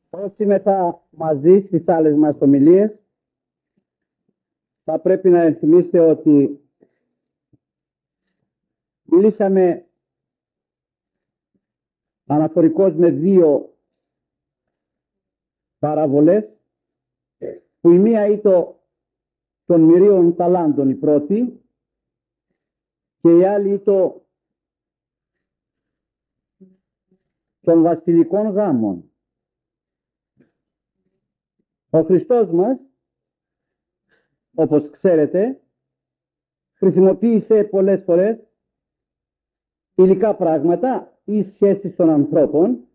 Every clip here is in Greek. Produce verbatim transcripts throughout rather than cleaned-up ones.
Όσοι μετά μαζί στις άλλες μας ομιλίες, θα πρέπει να ενθυμίσετε ότι μιλήσαμε αναφορικώς με δύο παραβολές, που η μία ήταν των μυρίων ταλάντων η πρώτη και η άλλη ήταν των βασιλικών γάμων. Ο Χριστός μας, όπως ξέρετε, χρησιμοποίησε πολλές φορές υλικά πράγματα ή σχέσεις των ανθρώπων,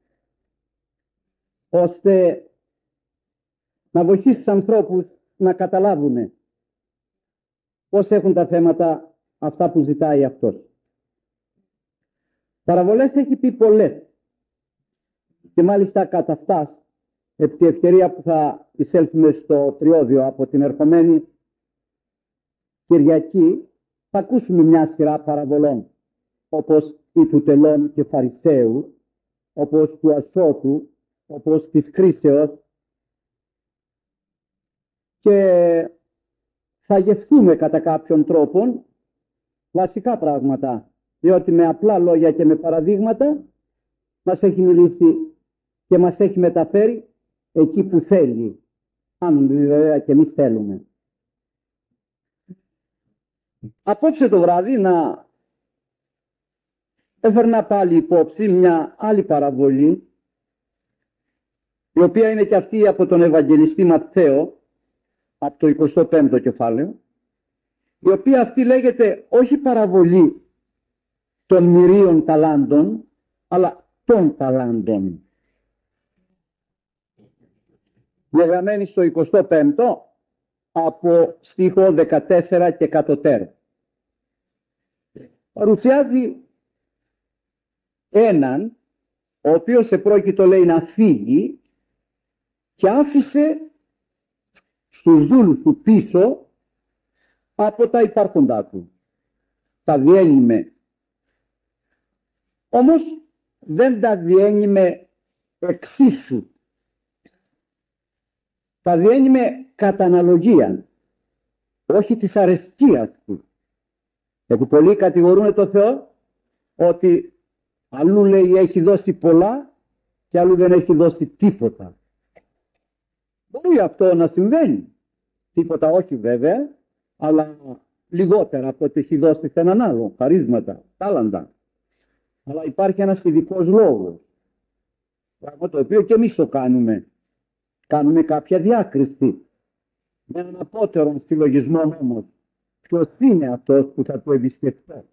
ώστε να βοηθήσει τους ανθρώπους να καταλάβουν πώς έχουν τα θέματα αυτά που ζητάει αυτός. Παραβολές έχει πει πολλές και μάλιστα κατά αυτάς, επί τη ευκαιρία που θα εισέλθουμε στο τριώδιο από την ερχομένη Κυριακή, θα ακούσουμε μια σειρά παραβολών, όπως η του τελών και Φαρισαίου, όπως του Ασώτου, όπως της κρίσεως, και θα γευθούμε κατά κάποιον τρόπο βασικά πράγματα, διότι με απλά λόγια και με παραδείγματα μας έχει μιλήσει και μας έχει μεταφέρει εκεί που θέλει, αν βέβαια και εμείς θέλουμε. Απόψε το βράδυ να έφερνα πάλι υπόψη μια άλλη παραβολή, η οποία είναι και αυτή από τον Ευαγγελιστή Ματθαίο, από το εικοστό πέμπτο κεφάλαιο, η οποία αυτή λέγεται όχι παραβολή των μυρίων ταλάντων, αλλά των ταλάντων. Γεγραμμένη στο εικοστό πέμπτο από στίχο δεκατέσσερα και κατωτέρω. Παρουσιάζει έναν ο οποίος επρόκειτο, λέει, να φύγει και άφησε στους δούλους του πίσω από τα υπάρχοντά του. Τα διένυμε. Όμως δεν τα διένυμε εξίσου. Τα διένυμε κατά αναλογία, όχι της αρεσκίας του. Γιατί πολλοί κατηγορούν το Θεό ότι αλλού, λέει, έχει δώσει πολλά και αλλού δεν έχει δώσει τίποτα. Μπορεί αυτό να συμβαίνει. Τίποτα όχι βέβαια, αλλά λιγότερα από ό,τι έχει δώσει σε έναν άλλο. Χαρίσματα, τάλαντα. Αλλά υπάρχει ένας ειδικός λόγος. Πράγμα το οποίο και εμείς το κάνουμε. Κάνουμε κάποια διάκριση. Με έναν απότερο συλλογισμό όμως. Ποιος είναι αυτός που θα του εμπιστευτώ.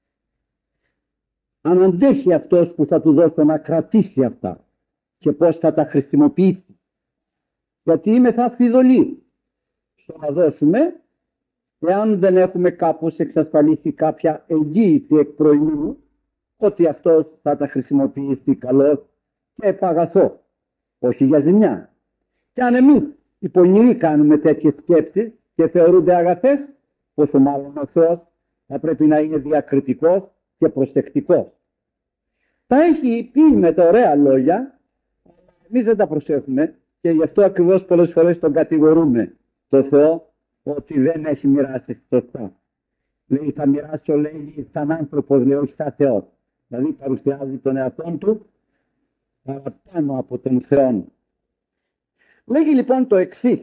Αν αντέχει αυτός που θα του δώσω να κρατήσει αυτά. Και πώς θα τα χρησιμοποιήσει. Γιατί είμαι θα φιδωλή στο να δώσουμε, εάν δεν έχουμε κάπως εξασφαλίσει κάποια εγγύηση εκ προημίου, ότι αυτός θα τα χρησιμοποιήσει καλώς και επαγαθώ, όχι για ζημιά. Και αν εμείς οι πονηροί κάνουμε τέτοιες σκέψεις και θεωρούνται αγαθές, πόσο μάλλον ο Θεός θα πρέπει να είναι διακριτικός και προσεκτικός. Τα έχει πει με τα ωραία λόγια, εμείς δεν τα προσέχουμε. Και γι' αυτό ακριβώς πολλές φορές τον κατηγορούμε το Θεό ότι δεν έχει μοιράσει σωστά. Λέει, θα μοιράσω, λέει, σαν άνθρωπος, λέει, όχι σαν Θεός. Δηλαδή παρουσιάζει τον εαυτό του παραπάνω από τον Θεό. Λέγει λοιπόν το εξής.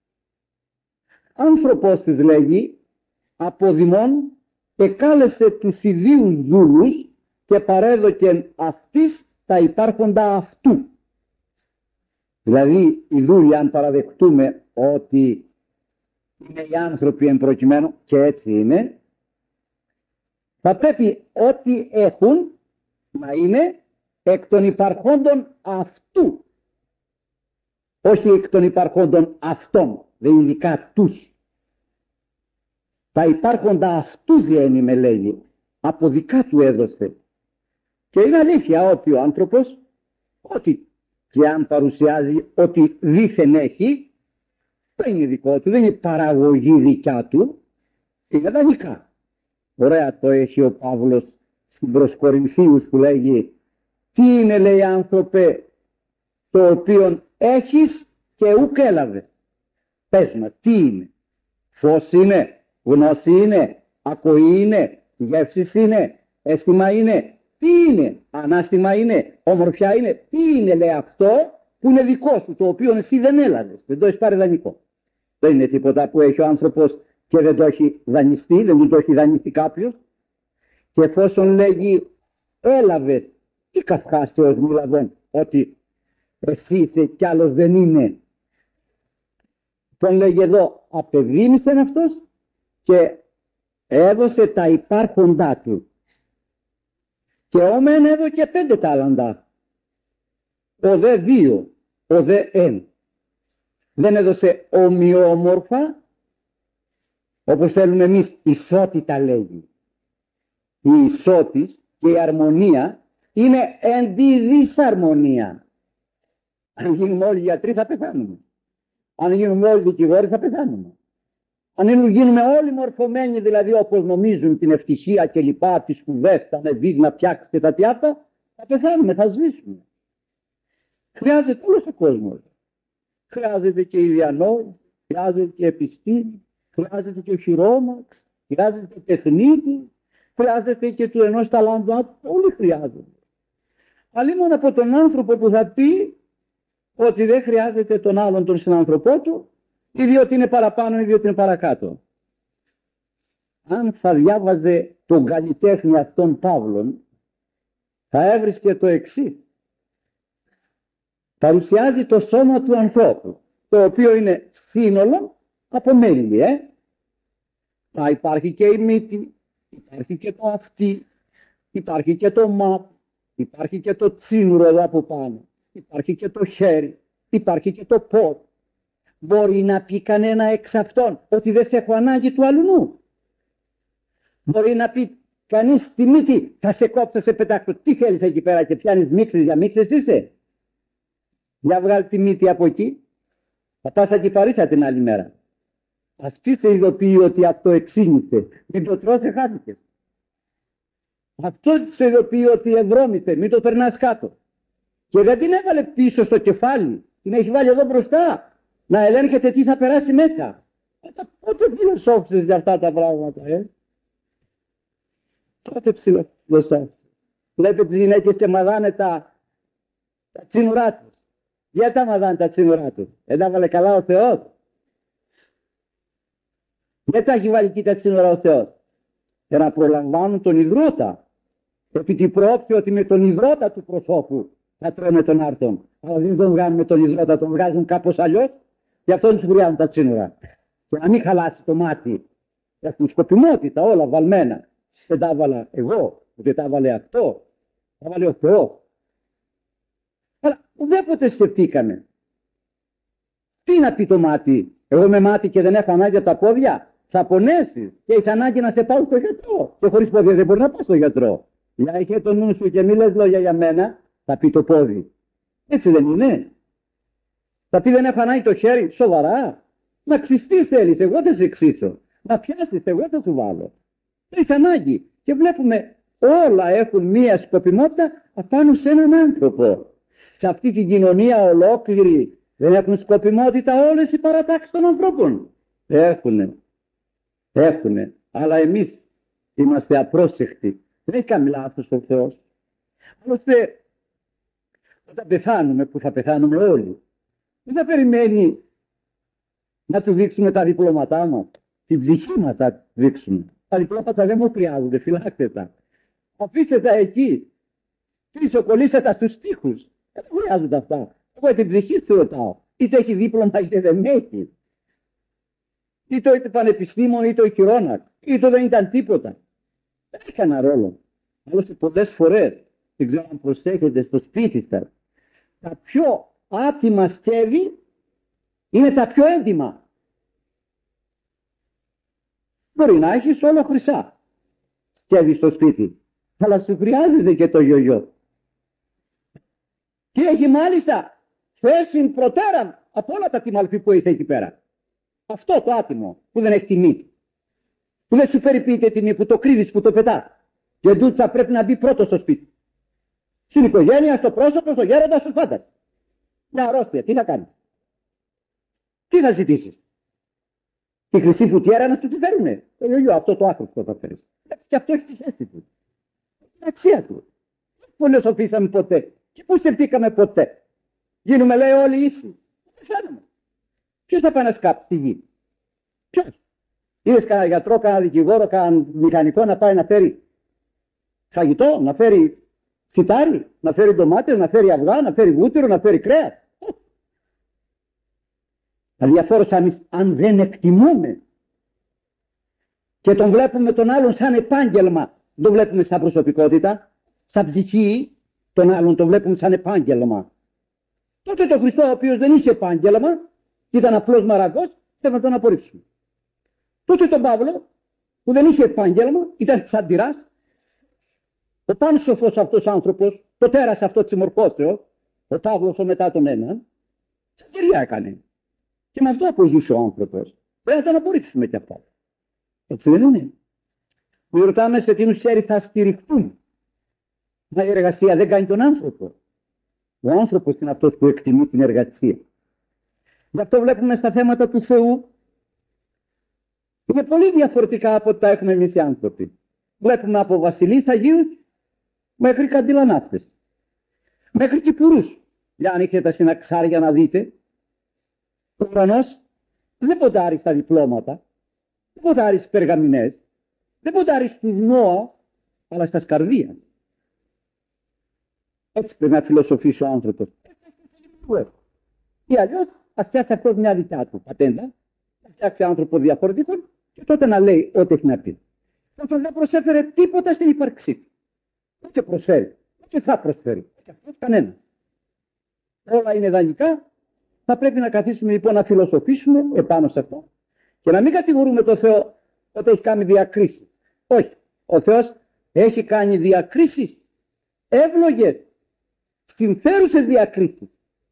Άνθρωπος της, λέγει, αποδημών εκάλεσε τους ιδίους δούλους και παρέδοκεν αυτής τα υπάρχοντα αυτού. Δηλαδή οι δούλοι, αν παραδεχτούμε ότι είναι οι άνθρωποι εν προκειμένου, και έτσι είναι, θα πρέπει ό,τι έχουν να είναι εκ των υπαρχόντων αυτού. Όχι εκ των υπαρχόντων αυτών, δηλαδή ειδικά τους. Τα υπάρχοντα αυτού διένυμε, λέγει, από δικά του έδωσε. Και είναι αλήθεια ότι ο άνθρωπος, ότι και αν παρουσιάζει ότι δήθεν έχει, δεν είναι δικό του, δεν είναι παραγωγή δικιά του, είναι δανεικά. Ωραία το έχει ο Παύλος στην προς Κορινθίους που λέγει, τι είναι, λέει, άνθρωπε, το οποίο έχεις και ουκ έλαβες. Πες μας, τι είναι? Φως είναι, γνώση είναι, ακοή είναι, γεύσεις είναι, αίσθημα είναι, τι είναι? Ανάστημα είναι, ομορφιά είναι, τι είναι, λέει, αυτό που είναι δικό σου, το οποίο εσύ δεν έλαβες, δεν το έχεις πάρει δανεικό. Δεν είναι τίποτα που έχει ο άνθρωπος και δεν το έχει δανειστεί, δεν του το έχει δανειστεί κάποιος. Και εφόσον λέγει έλαβες, τι καυχάστεως μιλαβών, ότι εσύ είσαι κι άλλος δεν είναι. Τον λέγει εδώ, απεδίμησε αυτός και έδωσε τα υπάρχοντά του. Και όμεν έδωκε πέντε τάλαντα. Ο δε δύο, ο δε εν. Δεν έδωσε ομοιόμορφα, όπως θέλουμε εμείς, ισότητα λέγει. Η ισότης και η αρμονία είναι εν τη δυσαρμονία. Αν γίνουμε όλοι γιατροί θα πεθάνουμε. Αν γίνουμε όλοι δικηγόροι θα πεθάνουμε. Αν γίνουμε όλοι μορφωμένοι, δηλαδή όπως νομίζουν την ευτυχία και λοιπά, τις σπουδές, τα νεβείς να φτιάξει και τα τιάτα, θα πεθάνουμε, θα σβήσουμε. Χρειάζεται όλος ο κόσμος. Χρειάζεται και η διανόηση, χρειάζεται και η επιστήμη, χρειάζεται και ο χειρόμαξ, χρειάζεται και τεχνίτη, χρειάζεται και του ενός ταλάντου, όλοι χρειάζονται. Αλλά μόνο από τον άνθρωπο που θα πει ότι δεν χρειάζεται τον άλλον τον συνανθρωπό του, ή διότι είναι παραπάνω ή διότι είναι παρακάτω. Αν θα διάβαζε τον καλλιτέχνη αυτών Παύλων, θα έβρισκε το εξής. Παρουσιάζει το σώμα του ανθρώπου, το οποίο είναι σύνολο από μέλη, ε. Θα υπάρχει και η μύτη, υπάρχει και το αυτί, υπάρχει και το μάτι, υπάρχει και το τσίνουρο εδώ από πάνω, υπάρχει και το χέρι, υπάρχει και το πόδι. Μπορεί να πει κανένα εξ αυτών ότι δεν σε έχω ανάγκη του αλουνού? Μπορεί να πει κανείς στη μύτη, θα σε κόψω, σε πετάξω, τι θέλεις εκεί πέρα και πιάνεις μίξεις για μίξες είσαι? Για βγάλει τη μύτη από εκεί, θα πας ακυφαρίσα την άλλη μέρα. Ας πει σε ειδοποιεί ότι αυτό εξήνησε, μην το τρώσε, χάθηκες. Αυτό σε ειδοποιεί ότι ευρώμησε, μην το περνάς κάτω. Και δεν την έβαλε πίσω στο κεφάλι, την έχει βάλει εδώ μπροστά, να ελέγχεται τι θα περάσει μέσα. Πότε φιλοσόφησες για αυτά τα πράγματα, ε? Πότε φιλοσόφησες? Βλέπετε τις γυναίκες και μαδάνε τα, τα τσίνουρά τους. Γιατί τα μαδάνε τα τσίνουρά τους? Δεν τα βάλε καλά ο Θεός? Γιατί τα έχει βάλει εκεί τα τσίνουρα ο Θεός? Για να προλαμβάνουν τον υδρότα. Επί την πρόψη ότι με τον υδρότα του προσώπου θα τρώνε τον άρτον. Αλλά δεν τον βγάζουν με τον υδρότα, τον βγάζουν κάπως αλλιώς. Γι' αυτό τους χρειάζουν τα τσίνουρα. Και να μην χαλάσει το μάτι. Έχουν σκοπιμότητα όλα βαλμένα. Δεν τα έβαλα εγώ, δεν τα έβαλε αυτό. Τα έβαλε ο Θεός. Αλλά ουδέποτε σκεφτήκαμε. Τι να πει το μάτι? Εγώ με μάτι και δεν έχω ανάγκη από τα πόδια. Θα πονέσεις και έχεις ανάγκη να σε πάω στο γιατρό. Και χωρίς πόδια δεν μπορεί να πάω στο γιατρό. Για έχει το νου σου και μη λες λόγια για μένα, θα πει το πόδι. Έτσι δεν είναι? Θα πει δεν έχω ανάγκη το χέρι, σοβαρά? Να ξυστείς θέλεις, εγώ δεν σε ξύσω. Να πιάσεις, εγώ θα σου βάλω. Δεν έχει ανάγκη. Και βλέπουμε όλα έχουν μία σκοπιμότητα απάνω σε έναν άνθρωπο. Σε αυτή την κοινωνία ολόκληρη δεν έχουν σκοπιμότητα όλες οι παρατάξεις των ανθρώπων? Έχουνε. Έχουνε. Αλλά εμείς είμαστε απρόσεκτοι. Δεν έχει κάνει λάθος ο Θεός. Άλλωστε όταν πεθάνουμε, που θα πεθάνουμε όλοι, δεν θα περιμένει να του δείξουμε τα διπλώματά μας. Την ψυχή μας θα δείξουμε. Τα διπλώματα δεν μου χρειάζονται, φυλάξτε τα. Αφήστε τα εκεί. Πίσω κολλήστε τα στους τοίχους. Δεν χρειάζονται αυτά. Εγώ την ψυχή σου ρωτάω. Είτε έχει δίπλωμα είτε δεν έχει. Είτε είτε πανεπιστήμον είτε ο χειρόνακ. Είτε δεν ήταν τίποτα. Δεν έχει κανένα ρόλο. Άλλωστε πολλές φορές, δεν ξέρω αν προσέχετε στο σπίτι σας, τα πιο άτιμα σκεύη είναι τα πιο έντιμα. Μπορεί να έχεις όλα χρυσά σκεύη στο σπίτι, αλλά σου χρειάζεται και το γιογιό. Και έχει μάλιστα θέση προτέραν από όλα τα τιμαλφή που είσαι εκεί πέρα. Αυτό το άτιμο που δεν έχει τιμή, που δεν σου περιποιείται τιμή, που το κρύβεις, που το πετάς. Και τούτο θα πρέπει να μπει πρώτο στο σπίτι. Στην οικογένεια, στο πρόσωπο, στο γέροντα, στους πάντας. Μια αρρώστια, τι θα κάνει? Τι θα ζητήσεις? Τη χρυσή φουτιέρα να σου τη φέρουνε? Το γιογιό, αυτό το άχρηστο θα φέρεις. Και αυτό έχει τη θέση του. Την αξία του. Δεν φιλοσοφήσαμε ποτέ. Και πού σκεφτήκαμε ποτέ? Γίνουμε, λέει, όλοι ίσοι. Πεθάνουμε. Ποιος θα πάει να σκάψει τη γη? Ποιος? Είδες κανένα γιατρό, κανένα δικηγόρο, κανένα μηχανικό να πάει να φέρει φαγητό, να φέρει σιτάρι, να φέρει ντομάτες, να φέρει αυγά, να φέρει βούτυρο, να φέρει κρέας? Αδιαφόρος αν, αν δεν εκτιμούμε και τον βλέπουμε τον άλλον σαν επάγγελμα, τον βλέπουμε σαν προσωπικότητα, σαν ψυχή, τον άλλον τον βλέπουμε σαν επάγγελμα. Τότε το Χριστό, ο οποίος δεν είχε επάγγελμα, ήταν απλός μαρακός, θέλουμε να τον απορρίψουμε. Τότε τον Παύλο, που δεν είχε επάγγελμα, ήταν τσαντιράς, ο πάνσοφος αυτός άνθρωπος, το τέρας αυτό της συμμορφώσεως, ο Παύλος ο μετά τον έναν, τσαντιριά έκανε. Και με αυτό αποζούσε ο άνθρωπος. Πρέπει να τον απορρίψουμε κι αυτά. Έτσι δεν είναι? Μου ρωτάμε σε τι ουσία θα στηριχτούν. Μα η εργασία δεν κάνει τον άνθρωπο. Ο άνθρωπος είναι αυτός που εκτιμεί την εργασία. Γι' αυτό βλέπουμε στα θέματα του Θεού, είναι πολύ διαφορετικά από ό,τι τα έχουμε εμείς οι άνθρωποι. Βλέπουμε από βασιλείς Αγίους μέχρι καντιλανάφτες, μέχρι κυπουρούς. Για αν έχετε τα συναξάρια να δείτε, ο ουρανός δεν ποντάρει στα διπλώματα, δεν ποντάρει στις περγαμηνές, δεν ποντάρει στους νόα, αλλά στα σκαρδία. Έτσι πρέπει να φιλοσοφήσει ο άνθρωπος. Ή αλλιώς θα φτιάξει αυτό μια δικιά του πατέντα, θα φτιάξει άνθρωπο διαφορετικό και τότε να λέει ό,τι έχει να πει. Αυτός δεν προσέφερε τίποτα στην ύπαρξή του. Ούτε προσφέρει, ούτε θα προσφέρει, ούτε αυτός κανένα. Όλα είναι δανεικά. Θα πρέπει να καθίσουμε λοιπόν να φιλοσοφήσουμε επάνω σε αυτό και να μην κατηγορούμε τον Θεό ότι έχει κάνει διακρίσεις. Όχι. Ο Θεός έχει κάνει διακρίσεις εύλογες, συμφέρουσες διακρίσεις.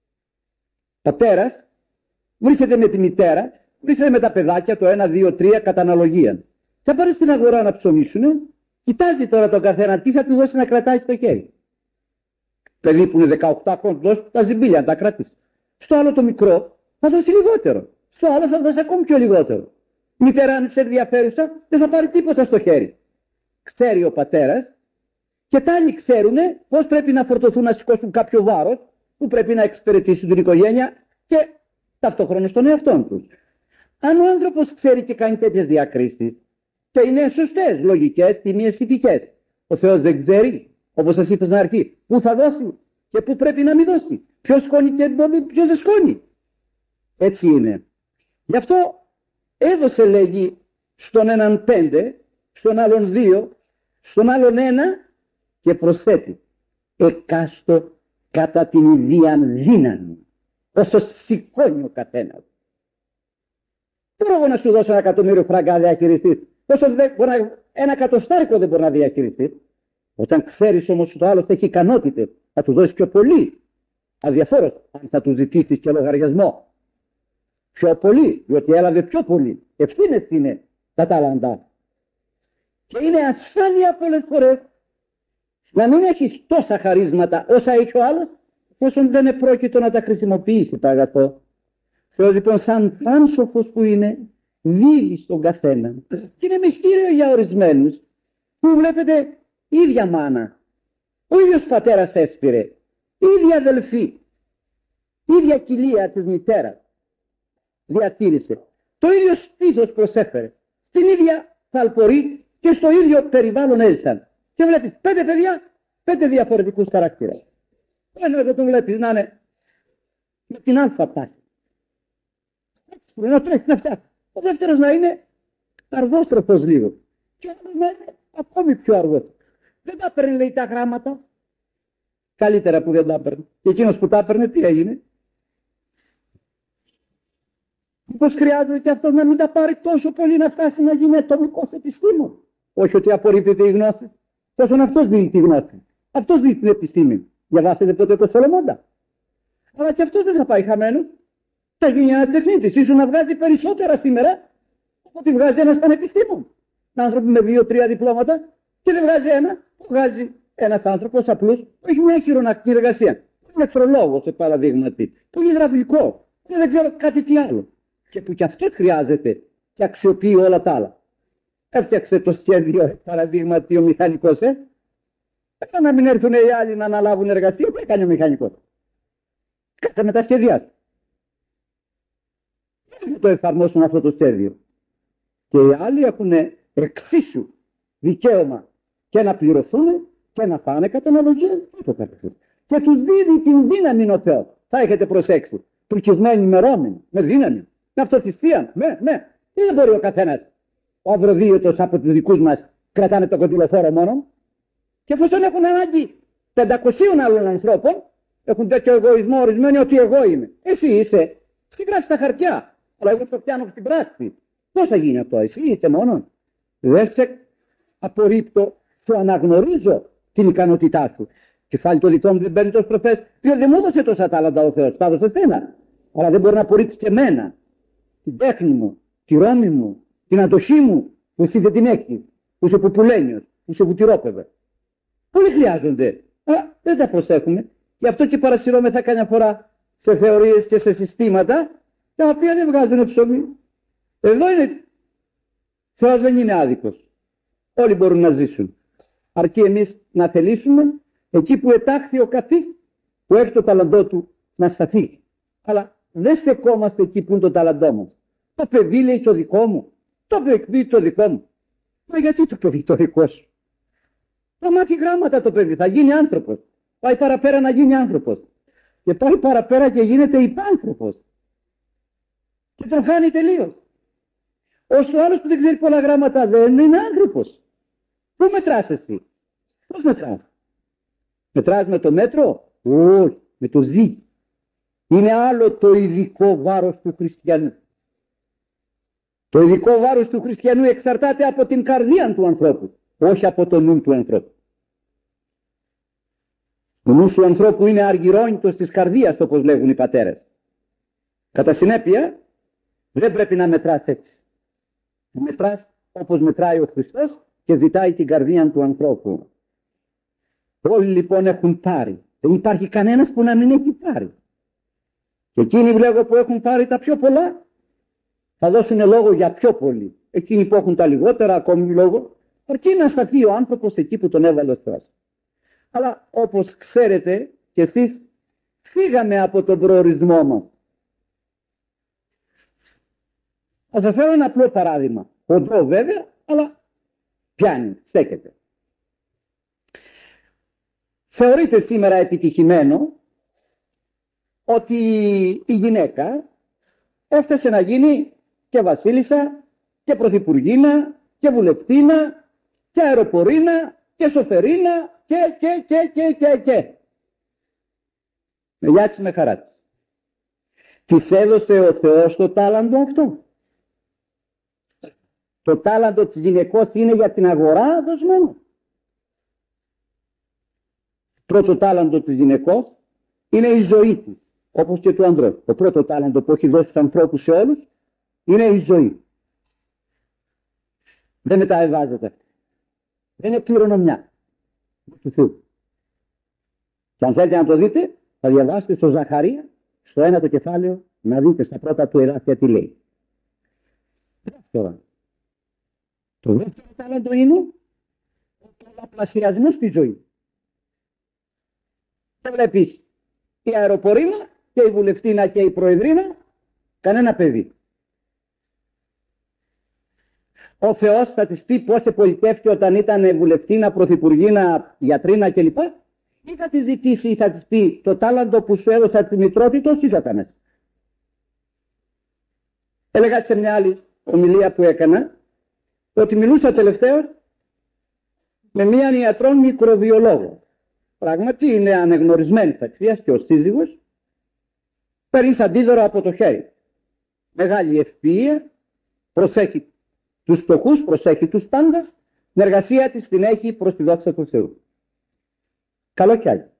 Πατέρας βρίσκεται με τη μητέρα, βρίσκεται με τα παιδάκια, το ένα, δύο, τρία, κατά αναλογία. Θα πάρει στην αγορά να ψωνίσουν, κοιτάζει τώρα τον καθένα τι θα του δώσει να κρατάει στο χέρι. Παιδί που είναι δεκαοκτώ χρόνια, δώσει τα ζυμπίλια να τα κρατήσει. Στο άλλο το μικρό θα δώσει λιγότερο. Στο άλλο θα δώσει ακόμη πιο λιγότερο. Η μητέρα, αν σε ενδιαφέρουσα, δεν θα πάρει τίποτα στο χέρι. Ξέρει ο πατέρας και τα άλλοι ξέρουν πώς πρέπει να φορτωθούν να σηκώσουν κάποιο βάρος που πρέπει να εξυπηρετήσουν την οικογένεια και ταυτόχρονα στον εαυτό τους. Αν ο άνθρωπος ξέρει και κάνει τέτοιες διακρίσεις και είναι σωστές, λογικές, τιμίες, ηθικές, ο Θεός δεν ξέρει, όπως σας είπα στην αρχή, πού θα δώσει και πού πρέπει να μην δώσει. Ποιος σκόνει και ποιος δεν σκόνει. Έτσι είναι. Γι' αυτό έδωσε, λέγει, στον έναν πέντε, στον άλλον δύο, στον άλλον ένα και προσθέτει εκάστο κατά την ιδίαν δύναμη, όσο σηκώνει ο καθένας. Δεν μπορώ να σου δώσω ένα εκατομμύριο φραγκά να διαχειριστείς. Όσο ένα εκατοστάρικο δεν μπορεί να διαχειριστείς. Όταν ξέρεις όμως ότι το άλλο έχει ικανότητες, θα του δώσεις πιο πολύ. Αδιαφόρος αν θα του ζητήσεις και λογαριασμό. Πιο πολύ, διότι έλαβε πιο πολύ. Ευθύνες είναι τα τάλαντα. Και είναι ασφάλεια πολλές φορές να μην έχεις τόσα χαρίσματα όσα έχει ο άλλος, εφόσον δεν επρόκειτο να τα χρησιμοποιήσει τα αγαθό. Θεός λοιπόν σαν πάνσοφος που είναι, δίδει στον καθένα. Και είναι μυστήριο για ορισμένους που βλέπετε ίδια μάνα, ο ίδιος πατέρας έσπηρε, ίδια αδελφή, ίδια κοιλία της μητέρας διατήρησε, το ίδιο σπίθος προσέφερε, στην ίδια θαλπορή και στο ίδιο περιβάλλον έζησαν. Και βλέπεις πέντε παιδιά, πέντε διαφορετικούς χαρακτήρες. Ένα δεν τον βλέπεις να είναι με την αλφα πάση. Να τρέχει να φτιάξει. Ο δεύτερος να είναι αργόστροφος λίγο. Και ο άλλος να είναι ακόμη πιο αργός. Δεν τα παίρνει, λέει, τα γράμματα. Καλύτερα που δεν τα παίρνει. Και εκείνος που τα παίρνει τι έγινε? Μήπως χρειάζεται και αυτός να μην τα πάρει τόσο πολύ να φτάσει να γίνει ατομικός επιστήμον? Όχι ότι απορρίπτεται η γνώση. Πόσον αυτός δίνει τη γνώση. Αυτός δίνει την επιστήμη. Διαβάσετε ποτέ το Σολομώντα? Αλλά και αυτός δεν θα πάει χαμένος. Θα γίνει ένα τεχνίτης. Ίσως να βγάζει περισσότερα σήμερα από ότι βγάζει ένας πανεπιστήμων. Άνθρωποι με δύο-τρία διπλώματα και δεν βγάζει ένα. Βγάζει ένας άνθρωπος απλούς που έχει μια χειρονακτική εργασία. Ηλεκτρολόγος, σε παραδείγματι. πολύ υδραυλικό, και δεν ξέρω κάτι τι άλλο. Και που κι αυτό χρειάζεται και αξιοποιεί όλα τα άλλα. Έφτιαξε το σχέδιο, παραδείγματι, ο μηχανικός, ε. Έπρεπε να μην έρθουν οι άλλοι να αναλάβουν εργασία, τι έκανε ο μηχανικός. Κάτσε με τα σχέδιά του. Δεν το εφαρμόσουν αυτό το σχέδιο. Και οι άλλοι έχουν εξίσου δικαίωμα και να πληρωθούν και να φάνε κατά αναλογία. Και τους δίνει την δύναμη ο Θεός. Θα έχετε προσέξει. Τουρκισμένοι μερώμενοι, με δύναμη, με αυτοθυσία, με, με. Δεν μπορεί ο καθένας, ο αυροδίαιτος από τους δικούς μας, κρατάνε το κοντιλοφόρο μόνο. Και εφόσον έχουν ανάγκη πεντακοσίων άλλων ανθρώπων, έχουν τέτοιο εγωισμό ορισμένοι ότι εγώ είμαι. Εσύ είσαι, συγγράφει στα χαρτιά, αλλά εγώ το πιάνω στην πράξη. Πώς θα γίνει αυτό, εσύ είσαι μόνον. Δεν σε απορρίπτω, σου αναγνωρίζω την ικανότητά σου. Κεφάλι το δικό μου δεν παίρνει τόσες προφές, διότι δεν μου έδωσε τόσα τάλαντα ο Θεός, τα έδωσε εσένα. Αλλά δεν μπορεί να απορρίψει και εμένα, την τέχνη μου, τη ρόμη μου, την αντοχή μου, που εσύ δεν την έχεις, που είσαι πουπουλένιος, που είσαι βουτυρόπεδε. Πολλοί χρειάζονται, αλλά δεν τα προσέχουμε. Γι' αυτό και παρασυρώμεθα καμιά φορά σε θεωρίες και σε συστήματα τα οποία δεν βγάζουν ψωμί. Εδώ είναι, Θεός δεν είναι άδικος. Όλοι μπορούν να ζήσουν. Αρκεί εμείς να θελήσουμε εκεί που ετάχθη ο καθής που έχει το ταλαντό του να σταθεί. Αλλά δεν στεκόμαστε εκεί που είναι το ταλαντό μας. Το παιδί λέει το δικό μου, το παιδί το δικό μου. Μα γιατί το παιδί το δικό σου? Θα μάθει γράμματα το παιδί, θα γίνει άνθρωπος. Πάει παραπέρα να γίνει άνθρωπος. Και πάει παραπέρα και γίνεται υπάνθρωπος. Και τον χάνει τελείως. Όσο άλλος που δεν ξέρει πολλά γράμματα δεν είναι άνθρωπος. Πού μετράς εσύ? Πώς μετράς? Μετράς με το μέτρο? Όχι, με το ζει. Είναι άλλο το ειδικό βάρος του χριστιανού. Το ειδικό βάρος του χριστιανού εξαρτάται από την καρδία του ανθρώπου, όχι από το νου του ανθρώπου. Ο νους του ανθρώπου είναι αργυρώνητος της καρδίας, όπως λέγουν οι πατέρες. Κατά συνέπεια, δεν πρέπει να μετράς έτσι. Μετράς όπως μετράει ο Χριστός και ζητάει την καρδία του ανθρώπου. Όλοι λοιπόν έχουν πάρει. Δεν υπάρχει κανένας που να μην έχει πάρει. Και εκείνοι βλέπω που έχουν πάρει τα πιο πολλά, θα δώσουν λόγο για πιο πολύ. Εκείνοι που έχουν τα λιγότερα, ακόμη λόγο, αρκεί να σταθεί ο άνθρωπος εκεί που τον έβαλε ο Θεός. Αλλά όπως ξέρετε και εσείς, φύγαμε από τον προορισμό μας. Θα σας φέρω ένα απλό παράδειγμα. Χοντρό βέβαια, αλλά πιάνει, στέκεται. Θεωρείται σήμερα επιτυχημένο ότι η γυναίκα έφτασε να γίνει και βασίλισσα και πρωθυπουργίνα και βουλευτίνα και αεροπορίνα και σοφερίνα και και και και και και. Με γεια της, με χαρά της. Της έδωσε ο Θεός το τάλαντο αυτό? Το τάλαντο της γυναικός είναι για την αγορά δοσμένο. Πρώτο τάλαντο της γυναικός είναι η ζωή της, όπως και του ανδρός. Το πρώτο τάλαντο που έχει δώσει στους ανθρώπους σε όλους είναι η ζωή. Δεν μεταβιβάζεται. Δεν είναι κληρονομιά του Θεού. Και αν θέλετε να το δείτε, θα διαβάσετε στο Ζαχαρία, στο ένα το κεφάλαιο, να δείτε στα πρώτα του εδάφια τι λέει. Δεύτερον, το δεύτερο τάλαντο είναι ο πολλαπλασιασμός στη ζωή. Δεν βλέπεις η αεροπορίνα και η βουλευτίνα και η προεδρίνα κανένα παιδί. Ο Θεός θα της πει πώς επολιτεύτηκε όταν ήταν βουλευτίνα, πρωθυπουργίνα, γιατρίνα κλπ. Ή θα της ζητήσει ή θα της πει το τάλαντο που σου έδωσα της μητρότητος ή θα κάνεις? Έλεγα σε μια άλλη ομιλία που έκανα ότι μιλούσα τελευταίως με μια ιατρόν μικροβιολόγο. Πράγματι είναι ανεγνωρισμένη ταξίας και ο σύζυγος παίρνει αντίδωρο από το χέρι. Μεγάλη ευφυΐα, προσέχει τους φτωχούς, προσέχει τους πάντας, την εργασία της την έχει προς τη δόξα του Θεού. Καλό κι άλλο.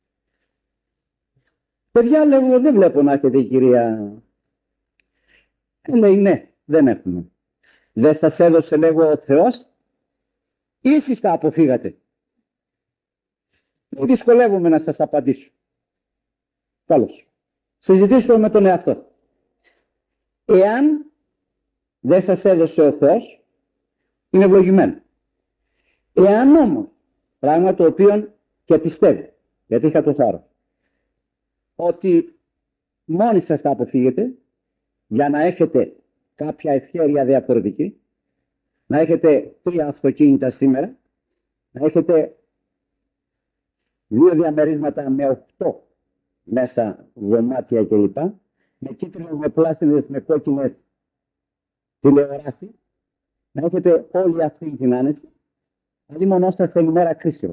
Παιδιά, λέγω, δεν βλέπω να έχετε η κυρία. Ε, λέει ναι, δεν έχουμε. Δεν σας έδωσε, λέγω, ο Θεός ή εσείς τα αποφύγατε? Δεν δυσκολεύομαι να σας απαντήσω. Καλώς. Συζητήστε το με τον εαυτό. Εάν δεν σας έδωσε ο Θεός, είναι ευλογημένο. Εάν όμως, πράγμα το οποίο και πιστεύω, γιατί είχα το θάρρος, ότι μόνοι σας θα αποφύγετε για να έχετε κάποια ευχέρεια διαφορετική, να έχετε τρία αυτοκίνητα σήμερα, να έχετε δύο διαμερίσματα με οκτώ μέσα δωμάτια κλπ. Με κίτρινες, με πλάσινες, με κόκκινες τηλεοράσεις, να έχετε όλη αυτή την άνεση, δηλαδή μονόσαστε ημέρα κρίσεως.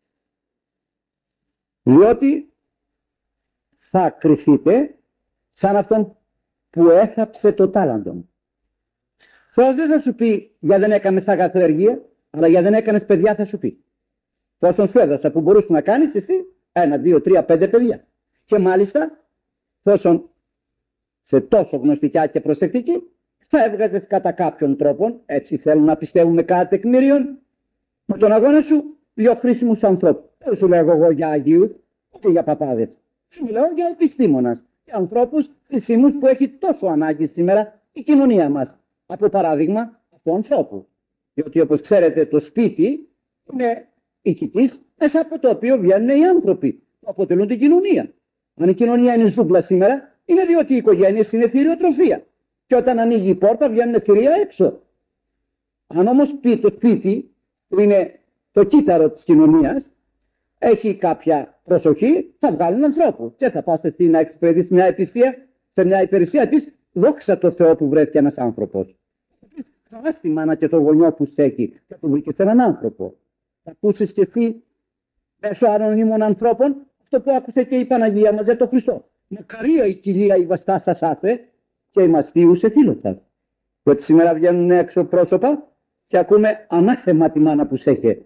Διότι θα κρυφτείτε σαν αυτόν που έθαψε το τάλαντο. Θεός δεν θα σου πει για δεν έκανες αγαθοεργία, αλλά για δεν έκανες παιδιά θα σου πει. Πόσον σου έδωσα που μπορούσε να κάνεις εσύ, ένα, δύο, τρία, πέντε παιδιά. Και μάλιστα, πόσον σε τόσο γνωστικιά και προσεκτική, θα έβγαζες κατά κάποιον τρόπο, έτσι θέλουν να πιστεύουμε κατά τεκμήριον, με τον αγώνα σου δύο χρήσιμους ανθρώπους. Δεν σου λέγω εγώ για αγίους, ούτε για παπάδες. Σου μιλάω για επιστήμονας, για ανθρώπους χρήσιμους που έχει τόσο ανάγκη σήμερα η κοινωνία μας. Από παράδειγμα, από ανθρώπου. Διότι όπως ξέρετε το σπίτι είναι οικητής μέσα από το οποίο βγαίνουν οι άνθρωποι που αποτελούν την κοινωνία. Αν η κοινωνία είναι ζούγκλα σήμερα, είναι διότι οι οικογένειες είναι θηριοτροφία. Και όταν ανοίγει η πόρτα βγαίνουν θηρία έξω. Αν όμως πει το σπίτι, που είναι το κύτταρο της κοινωνίας, έχει κάποια προσοχή, θα βγάλουν ανθρώπου. Και θα πάστε να εξυπηρετήσει μια υπηρεσία, σε μια υπηρεσία της, δόξα τω Θεώ που βρέθηκε ένας άνθρωπος. Θα βάζει τη μάνα και το γονιό που σέκει και του βρήκε έναν άνθρωπο. Θα ακούσεις και εσύ μέσω ανωνύμων ανθρώπων αυτό που άκουσε και η Παναγία μας για τον Χριστό. Μακαρία η κοιλία η βαστά σας άφε και η μαστίου σε φίλο σας. Ότι σήμερα βγαίνουν έξω πρόσωπα και ακούμε ανάθεμα τη μάνα που σέχε.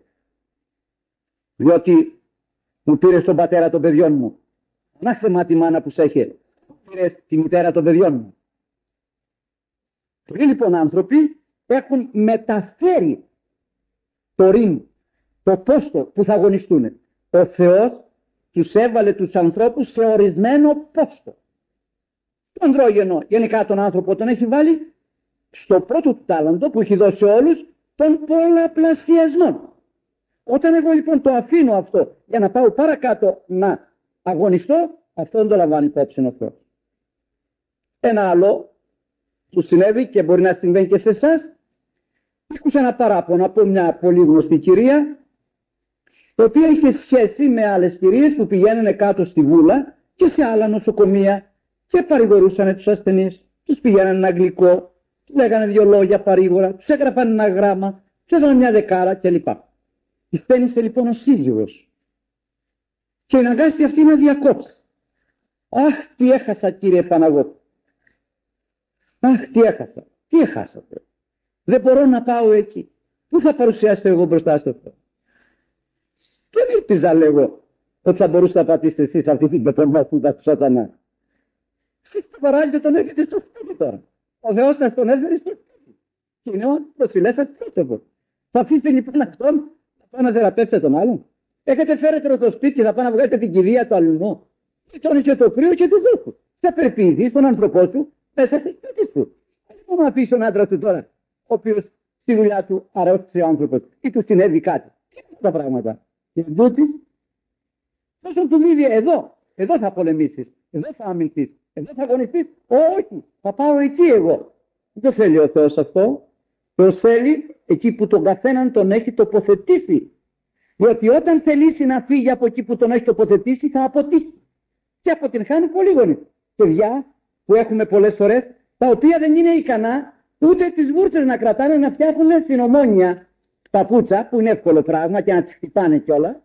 Διότι μου πήρες τον πατέρα των παιδιών μου. Ανάθεμα τη μάνα που σέχε. Μου πήρες τη μητέρα των παιδιών μου. Πολλοί λοιπόν άνθρωποι έχουν μεταφέρει το ρήμ, το πόστο που θα αγωνιστούν. Ο Θεός τους έβαλε τους ανθρώπους σε ορισμένο πόστο. Το ανδρόγενο γενικά τον άνθρωπο τον έχει βάλει στο πρώτο του τάλαντο που έχει δώσει όλους τον πολλαπλασιασμό. Όταν εγώ λοιπόν το αφήνω αυτό για να πάω παρακάτω να αγωνιστώ, αυτό δεν το λαμβάνει υπόψη ο Θεός. Ένα άλλο που συνέβη και μπορεί να συμβαίνει και σε εσάς, άκουσα ένα παράπονο από μια πολύ γνωστή κυρία, η οποία είχε σχέση με άλλες κυρίες που πηγαίνανε κάτω στη Βούλα και σε άλλα νοσοκομεία και παρηγορούσαν τους ασθενείς, τους πηγαίνανε ένα γλυκό, τους λέγανε δύο λόγια παρήγορα, τους έγραφαν ένα γράμμα, τους έδωναν μια δεκάρα κλπ. Ηστένησε λοιπόν ο σύζυγος και αναγκάστηκε αυτή να διακόψει. Αχ, τι έχασα κύριε Παναγόπη. Αχ, τι έχασα. Τι έχασατε. Δεν μπορώ να πάω εκεί. Πού θα παρουσιάσετε εγώ μπροστά στο Θεό. Και δεν ήλπιζα λέγω ότι θα μπορούσατε να πατήσετε εσείς αυτή την πεπεμβάσουδα του σατανά. Εσείς το παράλληλο τον έχετε στο σπίτι τώρα. Ο Θεός σας τον έφερε στο σπίτι. Και είναι ο προσφυλές σας πρόσωπο. Θα αφήσετε λοιπόν αυτόν να πάει να θεραπεύσετε τον άλλον. Έχετε φέρετε στο σπίτι και θα πάει να βγάλετε την κηδεία του αλλού. Και τόνισε το κρύο και τη ζωή του. Θα περιποιηθείς τον άνθρωπό σου μέσα στη σπίτι του. Δεν μπορούμε να αφήσει τον άντρα του τώρα, ο οποίος στη δουλειά του αρρώστησε ο άνθρωπος ή του συνέβη κάτι. Τι είναι αυτά τα πράγματα. Και εντούτοις, τόσο του δίδει εδώ, εδώ θα πολεμήσεις, εδώ θα αμυνθείς, εδώ θα αγωνιστείς. Όχι, θα πάω εκεί εγώ. Δεν θέλει ο Θεός αυτό. Θεός θέλει εκεί που τον καθέναν τον έχει τοποθετήσει. Διότι όταν θελήσει να φύγει από εκεί που τον έχει τοποθετήσει θα αποτύχει. Και αποτυγχάνει πολύ γονείς. Παιδιά που έχουμε πολλές φορές, τα οποία δεν είναι ικανά ούτε τις βούρτσες να κρατάνε, να φτιάχνουν στην Ομόνια παπούτσα, που είναι εύκολο πράγμα και να τις χτυπάνε κιόλα.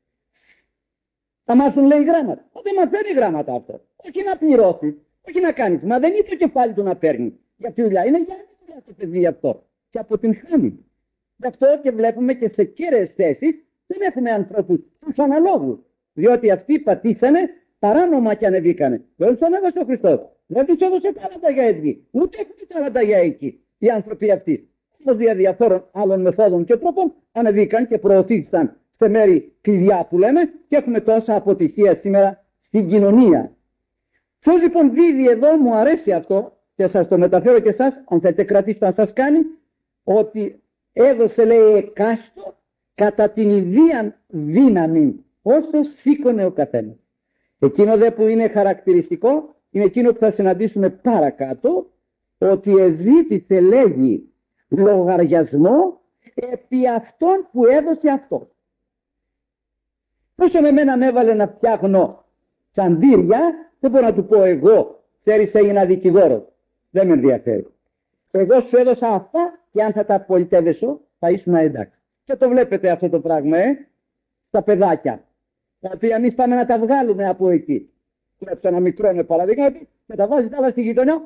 Θα μάθουν λέει γράμματα. Δεν μαθαίνει γράμματα αυτό. Όχι να πληρώσει, όχι να κάνεις. Μα δεν είναι το κεφάλι του να παίρνει. Για τη δουλειά είναι για δουλειά το παιδί αυτό. Και αποτυγχάνει. Γι' αυτό και βλέπουμε και σε κέραιες θέσεις δεν έχουμε ανθρώπους τους αναλόγους. Διότι αυτοί πατήσανε παράνομα και ανεβήκανε. Δεν τους ανέβασε ο Χριστός. Δεν τους έδωσε τάλαντα για εκεί. Ούτε έχουν τάλαντα για εκεί. Οι άνθρωποι αυτοί. Όπως δια διαφόρων άλλων μεθόδων και τρόπων ανεβήκαν και προωθήθησαν σε μέρη κλειδιά που λέμε και έχουμε τόσα αποτυχία σήμερα στην κοινωνία. Ποιος λοιπόν δίδει εδώ, μου αρέσει αυτό και σας το μεταφέρω και εσάς, αν θέλετε κρατήστε να σας κάνει, ότι έδωσε, λέει, εκάστο κατά την ιδίαν δύναμη όσο σήκωνε ο καθένας. Εκείνο δε που είναι χαρακτηριστικό είναι εκείνο που θα συναντήσουμε παρακάτω, ότι εζήτησε, λέγει, λογαριασμό επί αυτών που έδωσε αυτό. Πόσο εμένα με έβαλε να φτιάχνω τσαντήρια, δεν μπορώ να του πω εγώ, ξέρεις, έγινα δικηγόρος. Δεν με ενδιαφέρει. Εγώ σου έδωσα αυτά και αν θα τα πολιτεύεσαι θα ήσουν εντάξει. Και το βλέπετε αυτό το πράγμα, ε, στα παιδάκια. Τα οποία εμείς πάμε να τα βγάλουμε από εκεί. Βλέπετε ένα μικρό με παραδείγματι και τα βάζει τα άλλα στη γειτονιά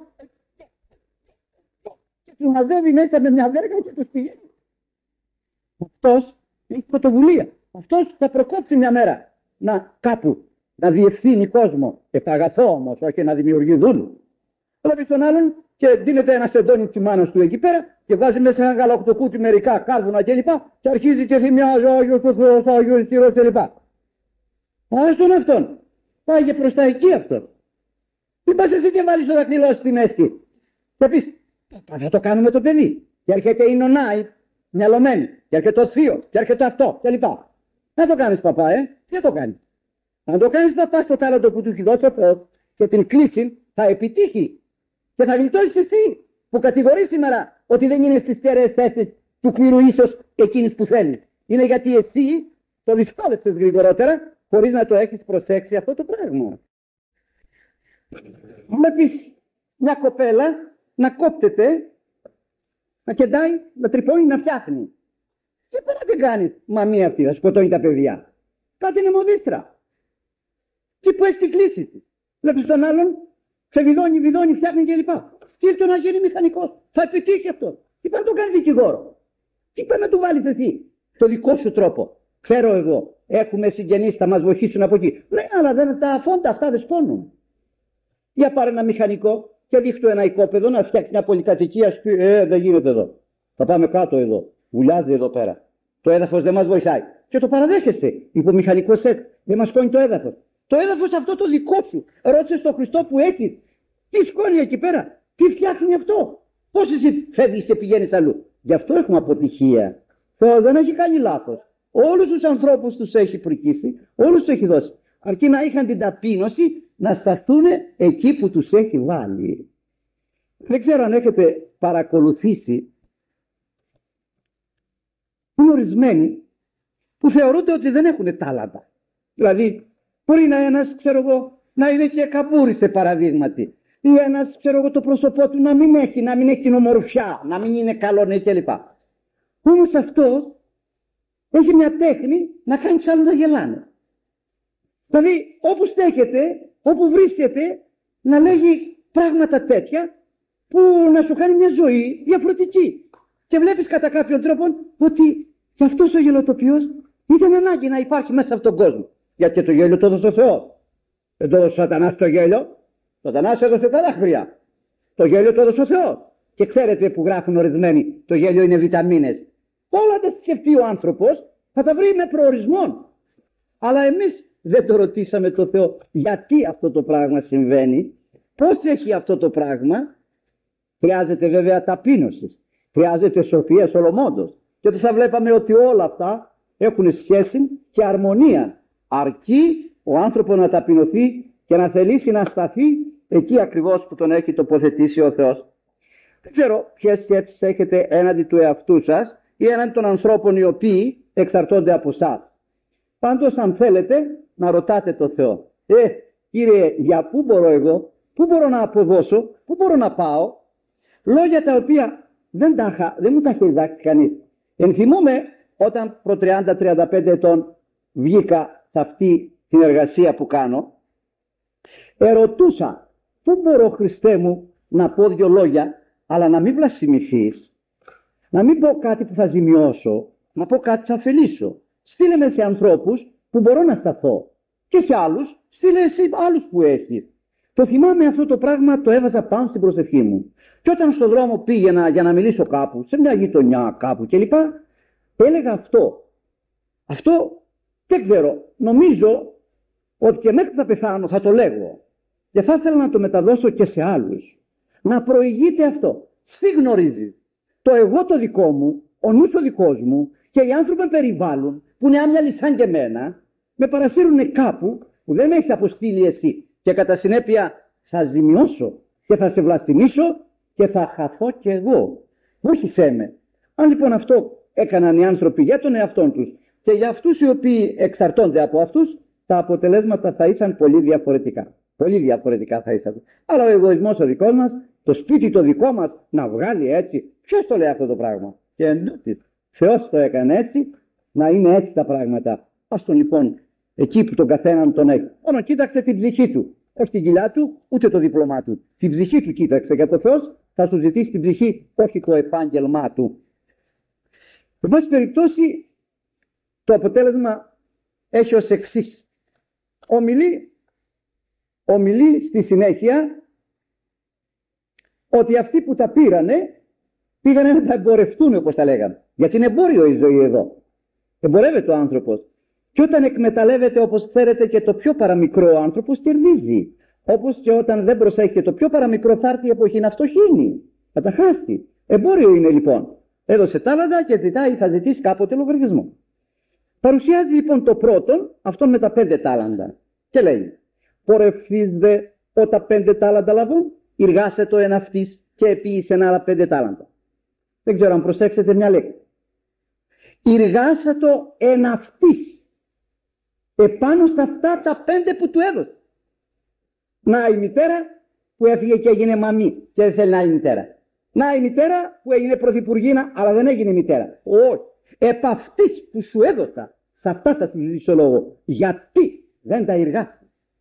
και τους μαζεύει μέσα με μια βέργα και τους πηγαίνει. Αυτός έχει πρωτοβουλία. Αυτός θα προκόψει μια μέρα να κάπου να διευθύνει κόσμο. Και θα αγαθώ όμως, όχι να δημιουργεί δούλου. Βλέπει τον άλλον και δίνεται ένα σεντόνι της μάνας του εκεί πέρα και βάζει μέσα ένα γαλακτοκούτι μερικά κάρβουνα κλπ. Και, και αρχίζει και θυμιάζει ο Άγιος ο Θεός, ο Άγιος Κύριος κλπ. Ας τον αυτόν. Πάγε προς τα εκεί αυτόν. Μην πας εσύ και βάλεις το δακτυλό στη μέση. Και πεις, θα το κάνουμε το παιδί. Και έρχεται η νονά, μυαλωμένη. Και έρχεται το θείο. Και έρχεται αυτό κλπ. Να το κάνεις παπά, ε. Τι το κάνεις. Αν το κάνεις παπά στο τάλαντο που του έχει δώσει ο Θεός και την κλίση θα επιτύχει. Και θα γλιτώσεις εσύ που κατηγορείς σήμερα ότι δεν είναι στις τέρεες θέσεις του κλήρου ίσως εκείνης που θέλεις. Είναι γιατί εσύ το δυσκόλεψες γρηγορότερα χωρίς να το έχεις προσέξει αυτό το πράγμα. Βλέπεις μια κοπέλα να κόπτεται, να κεντάει, να τρυπώνει, να φτιάχνει. Τι μπορεί να την κάνεις, μαμία αυτή, να σκοτώνει τα παιδιά. Κάτι είναι μοδίστρα. Τι που έχει την κλίση της. Βλέπεις τον άλλον, ξεβιδώνει, βιδώνει, φτιάχνει κλπ. Στείλ το να γίνει μηχανικός. Θα επιτύχει αυτό. Τι πάει να το κάνει δικηγόρο. Τι πάει να του βάλεις εσύ. Το δικό σου τρόπο. Ξέρω εγώ. Έχουμε συγγενείς, θα μας βοηθήσουν από εκεί. Ναι, αλλά δεν, τα φόντα αυτά δεν σπώνουν. Για πάρε ένα μηχανικό και δείχνει ένα οικόπεδο να φτιάξει μια πολυκατοικία. Σου πει, ε, δεν γίνεται εδώ. Θα πάμε κάτω εδώ. Βουλιάζει εδώ πέρα. Το έδαφος δεν μας βοηθάει. Και το παραδέχεσαι. Είπε ο μηχανικός έτσι. Δεν μας σκόνει το έδαφος. Το έδαφος αυτό το δικό σου. Ρώτησε τον Χριστό που έχεις. Τι σκόνη εκεί πέρα. Τι φτιάχνει αυτό. Πώς εσύ φεύγεις και πηγαίνεις αλλού. Γι' αυτό έχουμε αποτυχία. Θεός δεν έχει κάνει λάθος. Όλους τους ανθρώπους τους έχει πρικήσει. Όλους τους έχει δώσει. Αρκεί να είχαν την ταπείνωση να σταθούν εκεί που τους έχει βάλει. Δεν ξέρω αν έχετε παρακολουθήσει. Είναι ορισμένοι που θεωρούνται ότι δεν έχουν τάλαντα. Δηλαδή μπορεί να ένας, ξέρω εγώ, να είναι και καμπούρης σε παραδείγματι. Ή ένας, ξέρω εγώ, το πρόσωπό του να μην έχει, να μην έχει την ομορφιά, να μην είναι καλό κλπ. Όμως αυτός έχει μια τέχνη να κάνει τους άλλους να γελάνε. Δηλαδή όπου στέκεται, όπου βρίσκεται, να λέγει πράγματα τέτοια που να σου κάνει μια ζωή διαφορετική. Και βλέπεις κατά κάποιον τρόπο ότι και αυτός ο γελοτοποιός ήταν ανάγκη να υπάρχει μέσα από τον κόσμο. Γιατί το γέλιο το έδωσε ο Θεός. Δεν το έδωσε ο Σατανάς το γέλιο. Ο Σατανάς έδωσε τα δάκρυα. Το γέλιο το έδωσε ο Θεός. Και ξέρετε που γράφουν ορισμένοι, το γέλιο είναι βιταμίνες. Όλα τα σκεφτεί ο άνθρωπος, θα τα βρει με προορισμό. Αλλά εμείς δεν το ρωτήσαμε το Θεό γιατί αυτό το πράγμα συμβαίνει, πώς έχει αυτό το πράγμα. Χρειάζεται βέβαια ταπείνωση, χρειάζεται σοφία Σολομόντος. Και θα βλέπαμε ότι όλα αυτά έχουν σχέση και αρμονία. Αρκεί ο άνθρωπος να ταπεινωθεί και να θελήσει να σταθεί εκεί ακριβώς που τον έχει τοποθετήσει ο Θεός. Δεν ξέρω ποιες σκέψεις έχετε έναντι του εαυτού σας ή έναντι των ανθρώπων οι οποίοι εξαρτώνται από εσάς. Πάντως αν θέλετε να ρωτάτε το Θεό. Ε, Κύριε, για πού μπορώ εγώ, πού μπορώ να αποδώσω, πού μπορώ να πάω. Λόγια τα οποία δεν, τα είχα, δεν μου τα έχει διδάξει κανείς. Ενθυμούμε όταν προ τριάντα με τριάντα πέντε ετών βγήκα σε αυτή την εργασία που κάνω, ερωτούσα πού μπορώ, Χριστέ μου, να πω δύο λόγια, αλλά να μην βλασιμηθείς, να μην πω κάτι που θα ζημιώσω, να πω κάτι που θα ωφελήσω. Στείλε με σε ανθρώπους που μπορώ να σταθώ και σε άλλους στείλε σε άλλους που έχεις. Το θυμάμαι αυτό το πράγμα, το έβαζα πάνω στην προσευχή μου. Και όταν στον δρόμο πήγαινα για να μιλήσω κάπου, σε μια γειτονιά κάπου κλπ, έλεγα αυτό. Αυτό δεν ξέρω, νομίζω ότι και μέχρι να πεθάνω θα το λέγω. Και θα ήθελα να το μεταδώσω και σε άλλους. Να προηγείται αυτό. Τι γνωρίζεις? Το εγώ το δικό μου, ο νους ο δικός μου και οι άνθρωποι που περιβάλλουν, που είναι άμυαλοι σαν και εμένα, με παρασύρουν κάπου που δεν με έχεις αποστείλει εσύ. Και κατά συνέπεια θα ζημιώσω και θα σε βλαστημίσω και θα χαθώ κι εγώ. Βόηθησέ με. Αν λοιπόν αυτό έκαναν οι άνθρωποι για τον εαυτόν τους και για αυτούς οι οποίοι εξαρτώνται από αυτούς, τα αποτελέσματα θα ήσαν πολύ διαφορετικά. Πολύ διαφορετικά θα ήσαν. Αλλά ο εγωισμός ο δικός μας, το σπίτι το δικό μας να βγάλει έτσι, ποιος το λέει αυτό το πράγμα? Και εντούτοις, Θεός το έκανε έτσι, να είναι έτσι τα πράγματα. Ας τον λοιπόν εκεί που τον καθέναν τον έχει. Μόνο κοίταξε την ψυχή του. Όχι την κοιλιά του, ούτε το δίπλωμά του. Την ψυχή του κοίταξε, γιατί ο Θεός θα σου ζητήσει την ψυχή, όχι το επάγγελμά του. Σε πάση περιπτώσει, το αποτέλεσμα έχει ως εξής. Ομιλεί, ομιλεί στη συνέχεια ότι αυτοί που τα πήρανε πήγανε να τα εμπορευτούν, όπως τα λέγαμε. Γιατί είναι εμπόριο η ζωή εδώ. Εμπορεύεται ο άνθρωπος. Και όταν εκμεταλλεύεται, όπως ξέρετε, και το πιο παραμικρό, ο άνθρωπος κερδίζει. Όπως και όταν δεν προσέχει και το πιο παραμικρό, θα έρθει η εποχή να φτωχύνει. Θα τα χάσει. Εμπόριο είναι λοιπόν. Έδωσε τάλαντα και ζητάει, θα ζητήσει κάποτε λογαριασμό. Παρουσιάζει λοιπόν το πρώτον, αυτόν με τα πέντε τάλαντα. Και λέει: πορευθείς δε ότα πέντε τάλαντα λαβούν, εργάσε το ένα αυτής και επίησε ένα άλλα πέντε τάλαντα. Δεν ξέρω αν προσέξετε μια λέξη. Εργάσε το ένα αυτής επάνω σε αυτά τα πέντε που του έδωσε. Να η μητέρα που έφυγε και έγινε μαμή και δεν θέλει να είναι μητέρα. Να η μητέρα που έγινε πρωθυπουργίνα αλλά δεν έγινε μητέρα. Όχι. Επ' αυτής που σου έδωσα, σε αυτά θα συζητήσω λόγο. Γιατί δεν τα εργάσεις?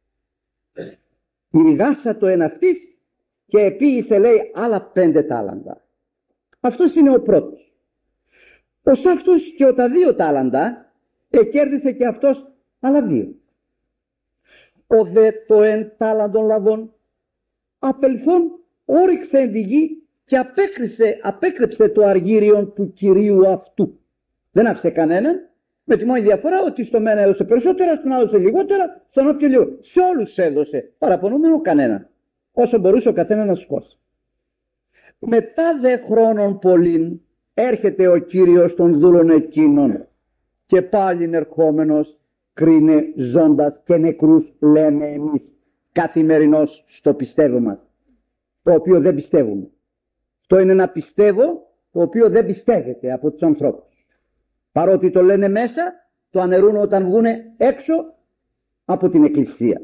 Εργάσα το ένα αυτής και επίησε, λέει, άλλα πέντε τάλαντα. Αυτός είναι ο πρώτος. Ως αυτός και ο τα δύο τάλαντα εκέρδισε και αυτός άλλα δύο. Ο δε το εν τάλαντον λαβών απελθόν όριξε εν τη γη και απέκρισε, απέκρυψε το αργύριον του κυρίου αυτού. Δεν άφησε κανέναν, με τη μόνη διαφορά ότι στο μένα έδωσε περισσότερα, στον άλλο έδωσε λιγότερα, στον όποιον λίγο. Σε όλους έδωσε, παραπονούμενο κανέναν, όσο μπορούσε ο καθένας να σηκώσει. Μετά δε χρόνων πολλήν έρχεται ο Κύριος των δούλων εκείνων και πάλιν ερχόμενος κρίνε ζώντας και νεκρούς, λέμε εμείς καθημερινώς στο πιστεύω μας, το οποίο δεν πιστεύουμε. Το είναι ένα πιστεύω το οποίο δεν πιστεύεται από τους ανθρώπους. Παρότι το λένε μέσα, το αναιρούν όταν βγούνε έξω από την Εκκλησία.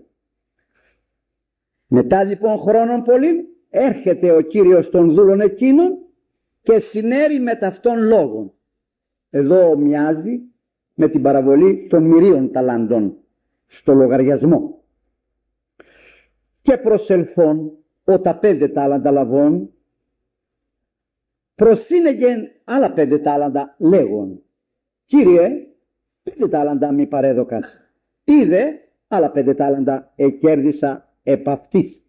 Μετά λοιπόν χρόνων πολλήν έρχεται ο Κύριος των δούλων εκείνων και συνέρει με ταυτόν λόγων. Εδώ μοιάζει με την παραβολή των μυρίων ταλάντων στο λογαριασμό. Και προσελθών ο τα πέντε τάλαντα λαβών προσύνεγεν άλλα πέντε τάλαντα λέγον: Κύριε, πέντε τάλαντα μη παρέδωκας. Είδε, άλλα πέντε τάλαντα εκέρδισα επ' αυτής.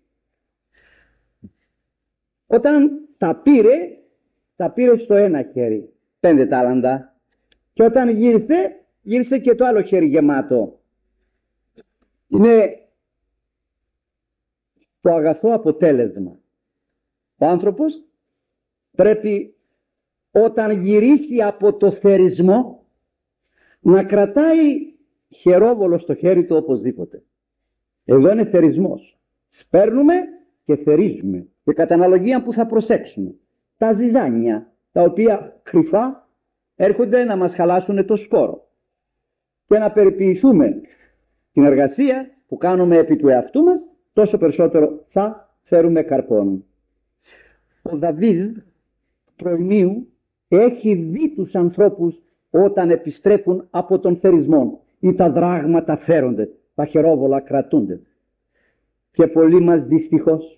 Όταν τα πήρε, τα πήρε στο ένα χέρι, πέντε τάλαντα, και όταν γύρισε, γύρισε και το άλλο χέρι γεμάτο. Είναι το αγαθό αποτέλεσμα. Ο άνθρωπος πρέπει όταν γυρίσει από το θερισμό να κρατάει χερόβολο στο χέρι του οπωσδήποτε. Εδώ είναι θερισμός. Σπέρνουμε και θερίζουμε. Και κατά αναλογία που θα προσέξουμε. Τα ζυζάνια, τα οποία κρυφά έρχονται να μας χαλάσουν το σπόρο. Και να περιποιηθούμε την εργασία που κάνουμε επί του εαυτού μας, τόσο περισσότερο θα φέρουμε καρπόν. Ο Δαβίδ προημίου έχει δει τους ανθρώπους όταν επιστρέφουν από τον θερισμό ή τα δράγματα φέρονται, τα χερόβολα κρατούνται. Και πολλοί μας δυστυχώς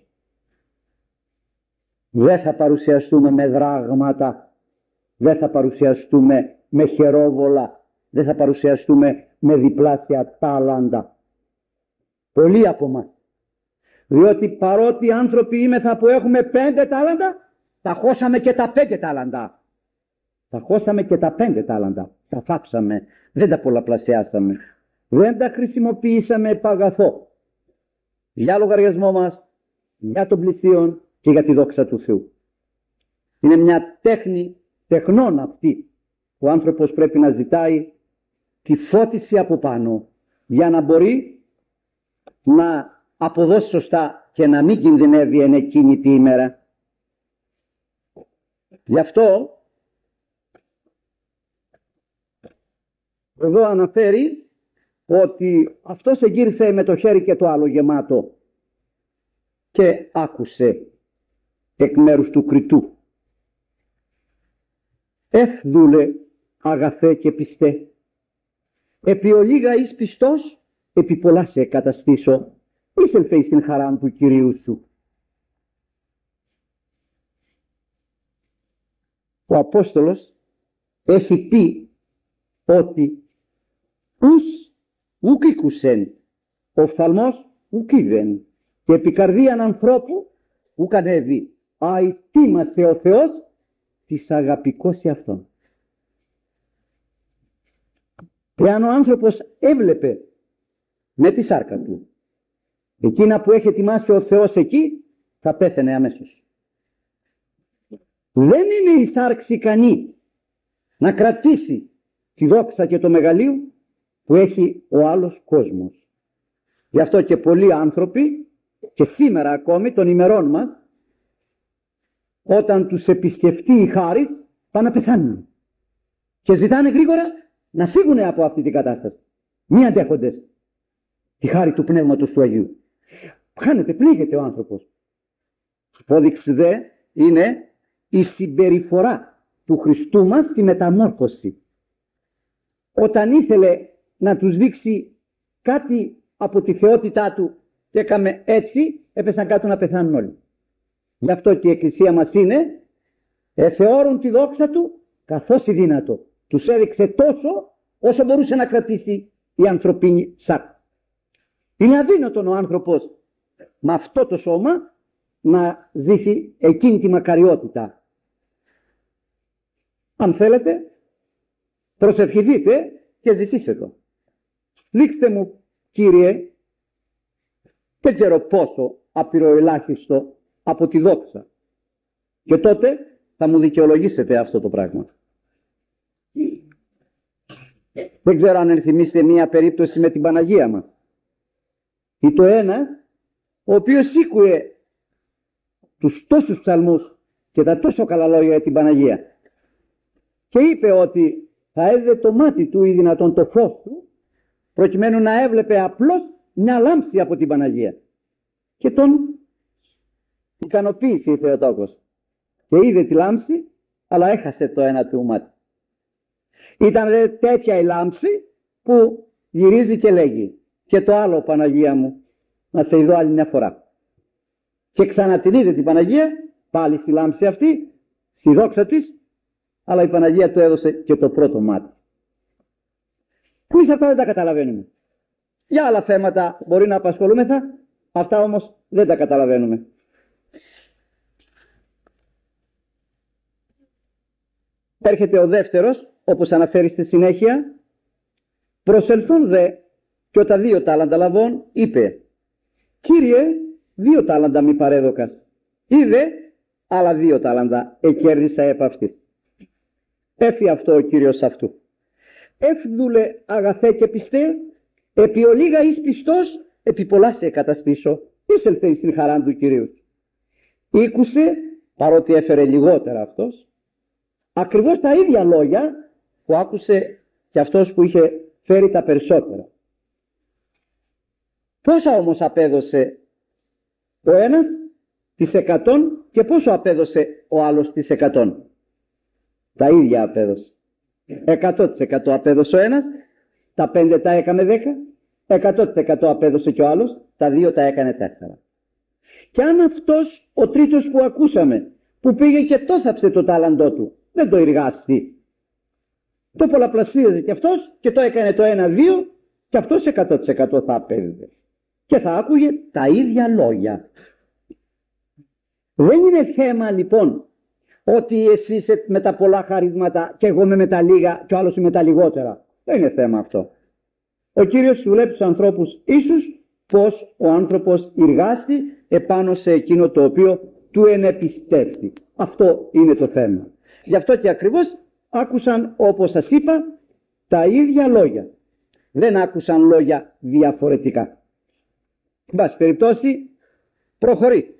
δεν θα παρουσιαστούμε με δράγματα, δεν θα παρουσιαστούμε με χερόβολα, δεν θα παρουσιαστούμε με διπλάσια τάλαντα. Πολλοί από μας. Διότι παρότι άνθρωποι είμεθα που έχουμε πέντε τάλαντα, τα χώσαμε και τα πέντε τάλαντα. Τα χώσαμε και τα πέντε τάλαντα. Τα φάψαμε. Δεν τα πολλαπλασιάσαμε. Δεν τα χρησιμοποιήσαμε επ' αγαθό. για λογαριασμό μας, για τον πλησίον και για τη δόξα του Θεού. Είναι μια τέχνη τεχνών αυτή που ο άνθρωπος πρέπει να ζητάει τη φώτιση από πάνω για να μπορεί να αποδώσει σωστά και να μην κινδυνεύει εν εκείνη τη ημέρα. Γι' αυτό εδώ αναφέρει ότι αυτός εγύρισε με το χέρι και το άλλο γεμάτο και άκουσε εκ μέρους του κριτού. Εύδουλε αγαθέ και πιστέ, επί ολίγα εις πιστός, επί πολλά σε καταστήσω, εισελθέ στην χαρά του Κυρίου σου. Ο Απόστολος έχει πει ότι ους ουκ ήκουσεν, οφθαλμός ουκ είδεν, και επί καρδίαν ανθρώπου ουκ ανέβη, αητήμασε ο Θεός της αγαπηκώσει αυτόν. Εάν ο άνθρωπος έβλεπε με τη σάρκα του εκείνα που έχει ετοιμάσει ο Θεός εκεί, θα πέθαινε αμέσως. Δεν είναι η σάρξη ικανή να κρατήσει τη δόξα και το μεγαλείο που έχει ο άλλος κόσμος. Γι' αυτό και πολλοί άνθρωποι και σήμερα ακόμη των ημερών μας, όταν τους επισκεφτεί η χάρις, πάνε να πεθάνουν και ζητάνε γρήγορα να φύγουν από αυτή την κατάσταση. Μη αντέχοντες τη χάρη του Πνεύματος του Αγίου. Χάνεται, πλήγεται ο άνθρωπος. Υπόδειξη δε είναι η συμπεριφορά του Χριστού μας στη μεταμόρφωση. Όταν ήθελε να τους δείξει κάτι από τη θεότητά του και έκαμε έτσι, έπεσαν κάτω να πεθάνουν όλοι. Γι' αυτό και η Εκκλησία μας είναι εθεώρουν τη δόξα του καθώς η δύνατο. Τους έδειξε τόσο όσο μπορούσε να κρατήσει η ανθρωπίνη σάρκα. Είναι αδύνατον ο άνθρωπος με αυτό το σώμα να ζήσει εκείνη τη μακαριότητα. Αν θέλετε, προσευχηθείτε και ζητήστε το. Δείξτε μου, Κύριε, δεν ξέρω πόσο απειροελάχιστο από τη δόξα. Και τότε θα μου δικαιολογήσετε αυτό το πράγμα. Δεν ξέρω αν ενθυμίστε μία περίπτωση με την Παναγία μας. Ή το ένα, ο οποίος σήκουε τους τόσους ψαλμούς και τα τόσο καλά λόγια για την Παναγία και είπε ότι θα έδε το μάτι του ή δυνατόν το φως του προκειμένου να έβλεπε απλώς μια λάμψη από την Παναγία, και τον ικανοποίησε η Θεοτόκος και είδε τη λάμψη, αλλά έχασε το ένα του μάτι. Ήταν δε τέτοια η λάμψη που γυρίζει και λέγει και το άλλο, Παναγία μου, να σε ειδώ άλλη μια φορά. Και ξανατην είδε την Παναγία πάλι στη λάμψη αυτή, στη δόξα της, αλλά η Παναγία του έδωσε και το πρώτο μάτι. Εμείς αυτά δεν τα καταλαβαίνουμε. Για άλλα θέματα μπορεί να απασχολούμεθα, αυτά όμως δεν τα καταλαβαίνουμε. Έρχεται ο δεύτερος, όπως αναφέρει στη συνέχεια, προσελθόν δε και ο τα δύο τάλαντα λαβών είπε, Κύριε, δύο τάλαντα μη παρέδωκας. Είδε, άλλα δύο τάλαντα εκέρδισα επ' αυτής. Έφη αυτό ο Κύριος αυτού. Εύδουλε αγαθέ και πιστέ, επί ολίγα εις πιστός, επί πολλά σε καταστήσω. Εισελθέ στην χαρά του Κυρίου. Ήκουσε, παρότι έφερε λιγότερα αυτός, ακριβώς τα ίδια λόγια που άκουσε και αυτός που είχε φέρει τα περισσότερα. Πόσα όμως απέδωσε ο ένας τις εκατόν και πόσο απέδωσε ο άλλος τις εκατόν? Τα ίδια απέδωσε. εκατό τοις εκατό απέδωσε ο ένας, τα πέντε τα έκαμε δέκα, εκατό τοις εκατό απέδωσε και ο άλλος, τα δύο τα έκανε τέσσερα. Και αν αυτός ο τρίτος που ακούσαμε, που πήγε και το θάψε το τάλαντό του, δεν το εργάστη, το πολλαπλασίαζε και αυτός και το έκανε το ένα δύο, και αυτός εκατό τοις εκατό θα απέδιδε και θα άκουγε τα ίδια λόγια. Δεν είναι θέμα λοιπόν ότι εσύ είσαι με τα πολλά χαρίσματα και εγώ είμαι με τα λίγα και ο άλλος είμαι με τα λιγότερα. Δεν είναι θέμα αυτό. Ο Κύριος σου βλέπει τους ανθρώπους ίσους πως ο άνθρωπος εργάστη επάνω σε εκείνο το οποίο του ενεπιστεύει. Αυτό είναι το θέμα. Γι' αυτό και ακριβώς άκουσαν, όπως σας είπα, τα ίδια λόγια. Δεν άκουσαν λόγια διαφορετικά. Εν πάση περιπτώσει, προχωρεί.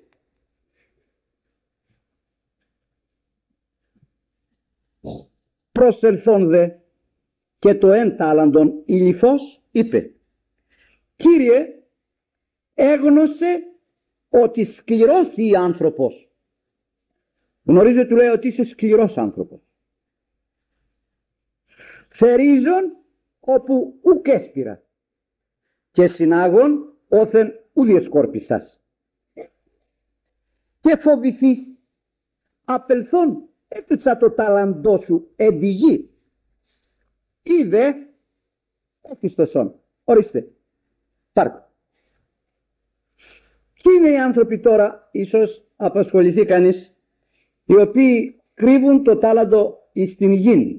Προσελθόν δε και το εν τάλαντον ηλιφός είπε: Κύριε, έγνωσε ότι σκληρός ή άνθρωπος. Γνωρίζετε, του λέει ότι είσαι σκληρός άνθρωπος. Θερίζον όπου ουκ έσπηρα και συνάγων όθεν ου διεσκόρπισας. Και φοβηθείς απελθόν έπτυξα το ταλαντό σου εν τη γη. Είδε έφιστοσον. Ορίστε. Πάρκο. Ποιοι είναι οι άνθρωποι τώρα, ίσως απασχοληθεί κανείς, οι οποίοι κρύβουν το τάλαντο εις την γη.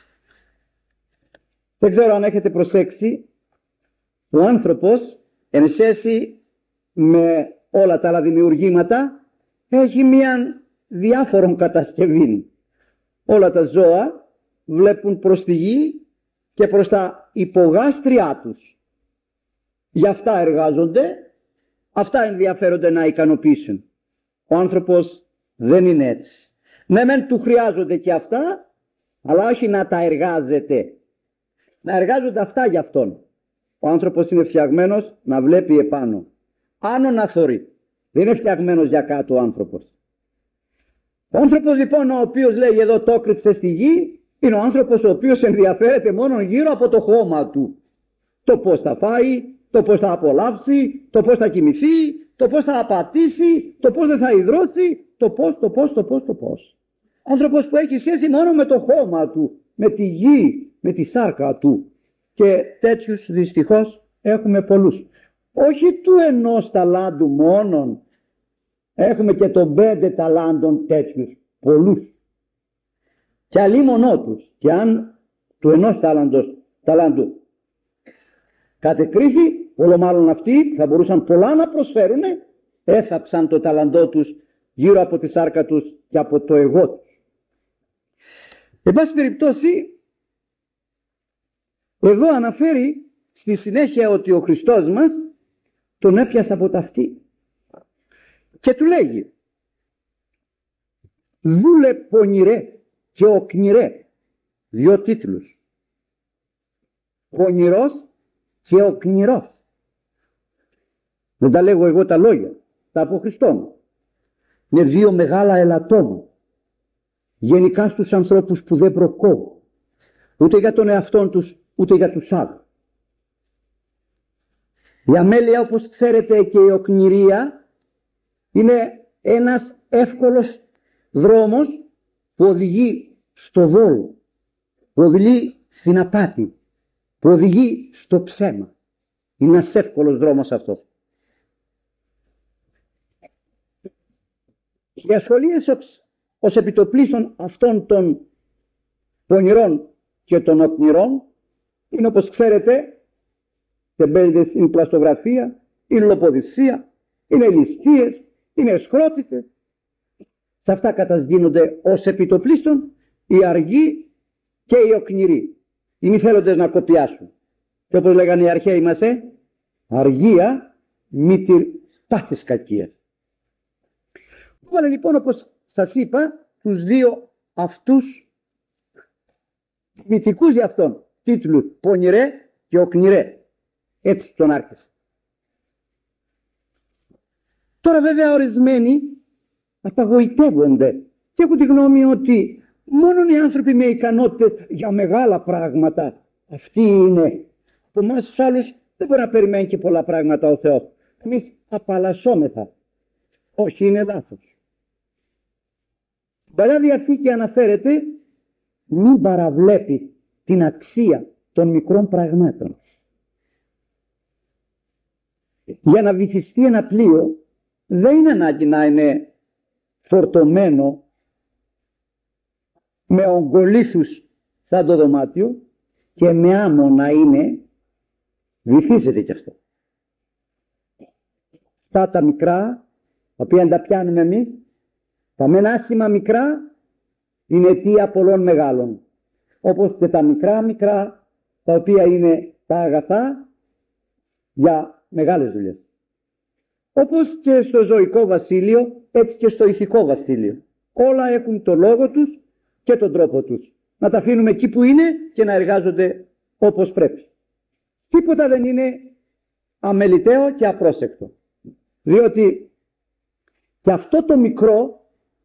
Δεν ξέρω αν έχετε προσέξει, ο άνθρωπος εν σχέση με όλα τα άλλα δημιουργήματα έχει μία διάφορων κατασκευή. Όλα τα ζώα βλέπουν προς τη γη και προς τα υπογάστριά τους. Γι' αυτά εργάζονται, αυτά ενδιαφέρονται να ικανοποιήσουν. Ο άνθρωπος δεν είναι έτσι. Ναι, μεν του χρειάζονται και αυτά, αλλά όχι να τα εργάζεται. Να εργάζονται αυτά για αυτόν. Ο άνθρωπος είναι φτιαγμένος να βλέπει επάνω. Άνω να θωρεί. Δεν είναι φτιαγμένος για κάτω ο άνθρωπος. Ο άνθρωπος λοιπόν ο οποίος λέει εδώ το κρύψε στη γη, είναι ο άνθρωπος ο οποίος ενδιαφέρεται μόνο γύρω από το χώμα του. Το πώς θα φάει, το πώς θα απολαύσει, το πώς θα κοιμηθεί, το πώς θα απατήσει, το πώς δεν θα υδρώσει, το πώς, το πώς, το πώς, το πώς. Ο άνθρωπος που έχει σχέση μόνο με το χώμα του, με τη γη, με τη σάρκα του. Και τέτοιους δυστυχώς έχουμε πολλούς. Όχι του ενός ταλάντου μόνον, έχουμε και των πέντε ταλάντων τέτοιους, πολλούς. Και αλλήμωνό τους, και αν του ενός ταλάντος, ταλάντου κατεκρίθη, όλο μάλλον αυτοί θα μπορούσαν πολλά να προσφέρουν, έθαψαν το ταλαντό τους γύρω από τη σάρκα τους και από το εγώ τους. Εν πάση περιπτώσει, εδώ αναφέρει στη συνέχεια ότι ο Χριστός μας τον έπιασε από ταυτί και του λέγει: δούλε πονηρέ και οκνηρέ. Δύο τίτλους. Πονηρός και οκνηρός. Δεν τα λέγω εγώ τα λόγια, τα από Χριστό μου. Είναι δύο μεγάλα ελαττώματα γενικά στους ανθρώπους που δεν προκόβουν ούτε για τον εαυτόν τους ούτε για τους άλλους. Η αμέλεια, όπως ξέρετε, και η οκνηρία είναι ένας εύκολος δρόμος που οδηγεί στο δόλο, που οδηγεί στην απάτη, που οδηγεί στο ψέμα. Είναι ένας εύκολος δρόμος αυτός. Οι ασχολίες ως επιτοπλίστων αυτών των πονηρών και των οκνηρών είναι, όπως ξέρετε, τεμπέληδες, είναι πλαστογραφία, είναι λοποδυσία, είναι ληστείες, είναι σκρότητες. Σε αυτά κατασγίνονται ως επιτοπλίστων οι αργοί και οι οκνηροί. Οι μη θέλοντες να κοπιάσουν. Και όπως λέγανε οι αρχαίοι μας, ε, αργία μήτηρ πάσης κακίας. Βάλε λοιπόν, όπως σας είπα, τους δύο αυτούς μυθικούς για αυτόν τίτλους, πονηρέ και οκνηρέ. Έτσι τον άρχισε. Τώρα βέβαια ορισμένοι απαγοητεύονται και έχουν τη γνώμη ότι μόνο οι άνθρωποι με ικανότητες για μεγάλα πράγματα αυτοί είναι. Από εμάς τους άλλους δεν μπορεί να περιμένει και πολλά πράγματα ο Θεός. Εμείς απαλλασσόμεθα. Όχι, είναι λάθος. Στην Παλιά Διαθήκη αναφέρεται μην παραβλέπει την αξία των μικρών πραγμάτων. Για να βυθιστεί ένα πλοίο δεν είναι ανάγκη να είναι φορτωμένο με ογκολίθους σαν το δωμάτιο και με άμμο να είναι, βυθίζεται κι αυτό. Αυτά τα μικρά, τα οποία τα πιάνουμε εμείς, τα μεν άσχημα μικρά, είναι αιτία πολλών μεγάλων. Όπως και τα μικρά μικρά, τα οποία είναι τα αγαθά για μεγάλες δουλειές. Όπως και στο ζωικό βασίλειο, έτσι και στο ηθικό βασίλειο. Όλα έχουν το λόγο τους και τον τρόπο τους. Να τα αφήνουμε εκεί που είναι και να εργάζονται όπως πρέπει. Τίποτα δεν είναι αμεληταίο και απρόσεκτο. Διότι και αυτό το μικρό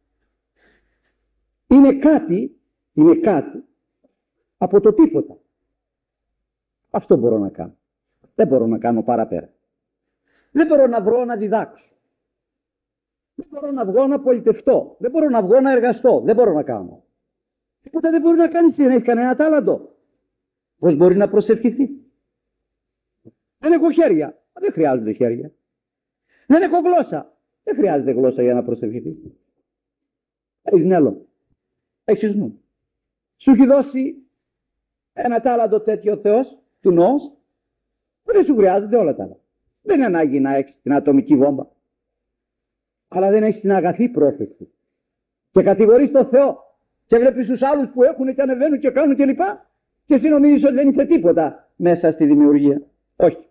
είναι κάτι, είναι κάτι από το τίποτα. Αυτό μπορώ να κάνω. Δεν μπορώ να κάνω παραπέρα. Δεν μπορώ να βρω να διδάξω. Δεν μπορώ να βγω να πολιτευτώ. Δεν μπορώ να βγω να εργαστώ. Δεν μπορώ να κάνω. Τίποτα δεν μπορεί να κάνει. Δεν έχει κανένα τάλαντο. Πώς μπορεί να προσευχηθεί? Δεν έχω χέρια. Δεν χρειάζονται χέρια. Δεν έχω γλώσσα. Δεν χρειάζεται γλώσσα για να προσευχηθεί. Έχεις μυαλό. Έχεις νου. Σου έχει δώσει ένα τάλαντο τέτοιο ο Θεός, του νόος, που δεν σου χρειάζονται όλα τα άλλα. Δεν είναι ανάγκη να έχεις την ατομική βόμβα. Αλλά δεν έχεις την αγαθή πρόθεση. Και κατηγορείς τον Θεό. Και βλέπεις τους άλλους που έχουν και ανεβαίνουν και κάνουν κλπ. Και εσύ νομίζεις ότι δεν είσαι τίποτα μέσα στη δημιουργία. Όχι.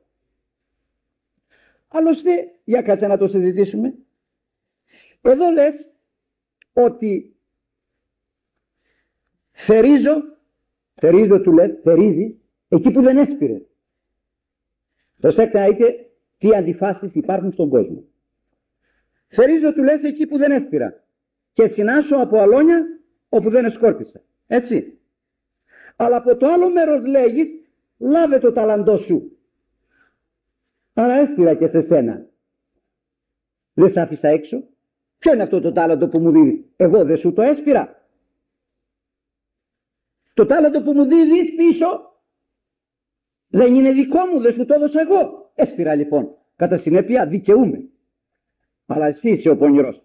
Άλλωστε, για κάτσε να το συζητήσουμε. Εδώ λες ότι θερίζω, θερίζω του λες, θερίζεις εκεί που δεν έσπηρε. Προσέξτε να δείτε τι αντιφάσεις υπάρχουν στον κόσμο. Θερίζω του λες εκεί που δεν έσπηρα και συνάσω από αλόνια όπου δεν εσκόρπισα. Έτσι. Αλλά από το άλλο μέρος λέγεις λάβε το ταλαντό σου. Άρα έσπηρα και σε σένα. Δεν σ' άφησα έξω. Ποιο είναι αυτό το τάλαντο που μου δίνει? Εγώ δεν σου το έσπηρα? Το τάλαντο που μου δίνεις πίσω δεν είναι δικό μου, δεν σου το έδωσα εγώ. Έσπηρα λοιπόν. Κατά συνέπεια δικαιούμαι. Αλλά εσύ είσαι ο πονηρός.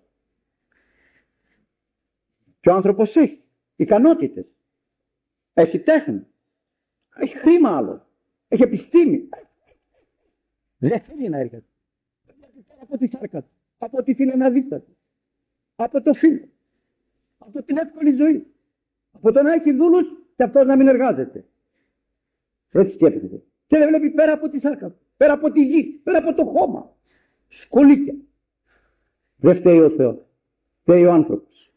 Και ο άνθρωπος έχει ικανότητες. Έχει τέχνη. Έχει χρήμα άλλο. Έχει επιστήμη. Δεν θέλει να έρχεται. Από τη σάρκα του. Από τη φιλεναδίτα του. Από το φίλο. Από την εύκολη ζωή. Από το να έχει δούλους και αυτός να μην εργάζεται. Έτσι σκέφτεται. Και δεν βλέπει πέρα από τη σάρκα του. Πέρα από τη γη. Πέρα από το χώμα. Σκολίκια. Δεν φταίει ο Θεός. Φταίει ο άνθρωπος.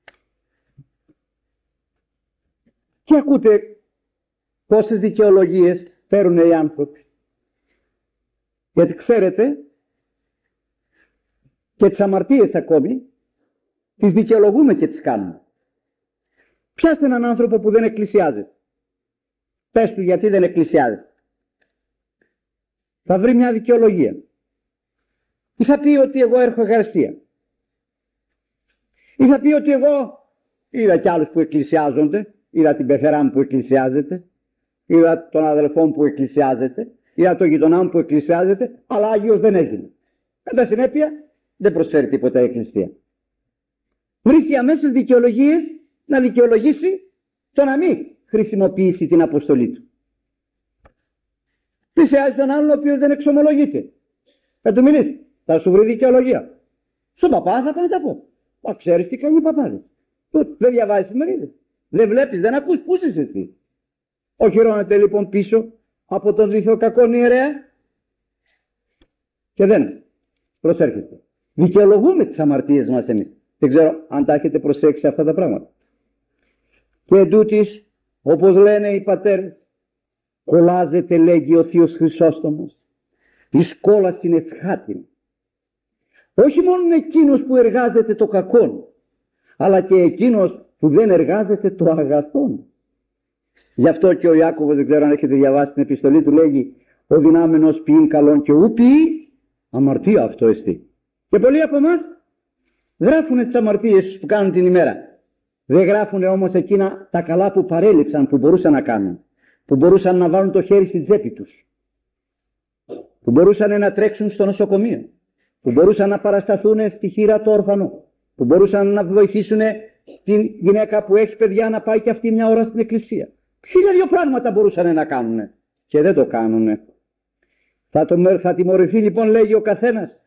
Και ακούτε πόσες δικαιολογίες φέρουν οι άνθρωποι. Γιατί ξέρετε και τις αμαρτίες ακόμη τις δικαιολογούμε και τις κάνουμε. Πιάστε έναν άνθρωπο που δεν εκκλησιάζεται. Πες του γιατί δεν εκκλησιάζεται. Θα βρει μια δικαιολογία. Ή θα πει ότι εγώ έχω εργασία. Ή θα πει ότι εγώ είδα κι άλλους που εκκλησιάζονται. Είδα την πεθερά μου που εκκλησιάζεται. Είδα τον αδελφό μου που εκκλησιάζεται. Είδα τον γειτονά μου που εκκλησιάζεται. Αλλά Άγιος δεν έγινε. Κατά συνέπεια δεν προσφέρει τίποτα η εκκλησία. Βρίσκει αμέσως δικαιολογίες να δικαιολογήσει το να μην χρησιμοποιήσει την αποστολή του. Πλησιάζει τον άλλον ο οποίος δεν εξομολογείται. Θα του μιλήσει. Θα σου βρει δικαιολογία. Στον παπά θα πάνε τα πω. Μα ξέρεις τι κάνουν οι παπάδες. Δεν διαβάζεις εφημερίδες. Δεν βλέπεις, δεν ακούς. Πού είσαι εσύ? Οχυρώνεται λοιπόν πίσω από τον δίθο κακόν ιερέα και δεν προσέρχεται. Δικαιολογούμε τις αμαρτίες μας εμείς. Δεν ξέρω αν τα έχετε προσέξει αυτά τα πράγματα. Και εντούτοις, όπως λένε οι πατέρες, κολλάζεται, λέγει ο Θείος Χρυσόστομος, εις κόλασιν εσχάτην. Όχι μόνο εκείνος που εργάζεται το κακόν, αλλά και εκείνος που δεν εργάζεται το αγαθόν. Γι' αυτό και ο Ιάκωβος, δεν ξέρω αν έχετε διαβάσει την επιστολή του, λέγει ο δυνάμενος ποιήν καλόν και ου ποιεί αμαρτία αυτό εστί. Και πολλοί από εμάς γράφουν τις αμαρτίες που κάνουν την ημέρα. Δεν γράφουν όμως εκείνα τα καλά που παρέλειψαν, που μπορούσαν να κάνουν. Που μπορούσαν να βάλουν το χέρι στην τσέπη τους. Που μπορούσαν να τρέξουν στο νοσοκομείο. Που μπορούσαν να παρασταθούν στη χείρα του όρφανου. Που μπορούσαν να βοηθήσουν την γυναίκα που έχει παιδιά να πάει και αυτή μια ώρα στην εκκλησία. Χίλια δυο πράγματα μπορούσαν να κάνουν και δεν το κάνουν. Θα, το, θα τιμωρηθεί λοιπόν, λέγει ο καθένας,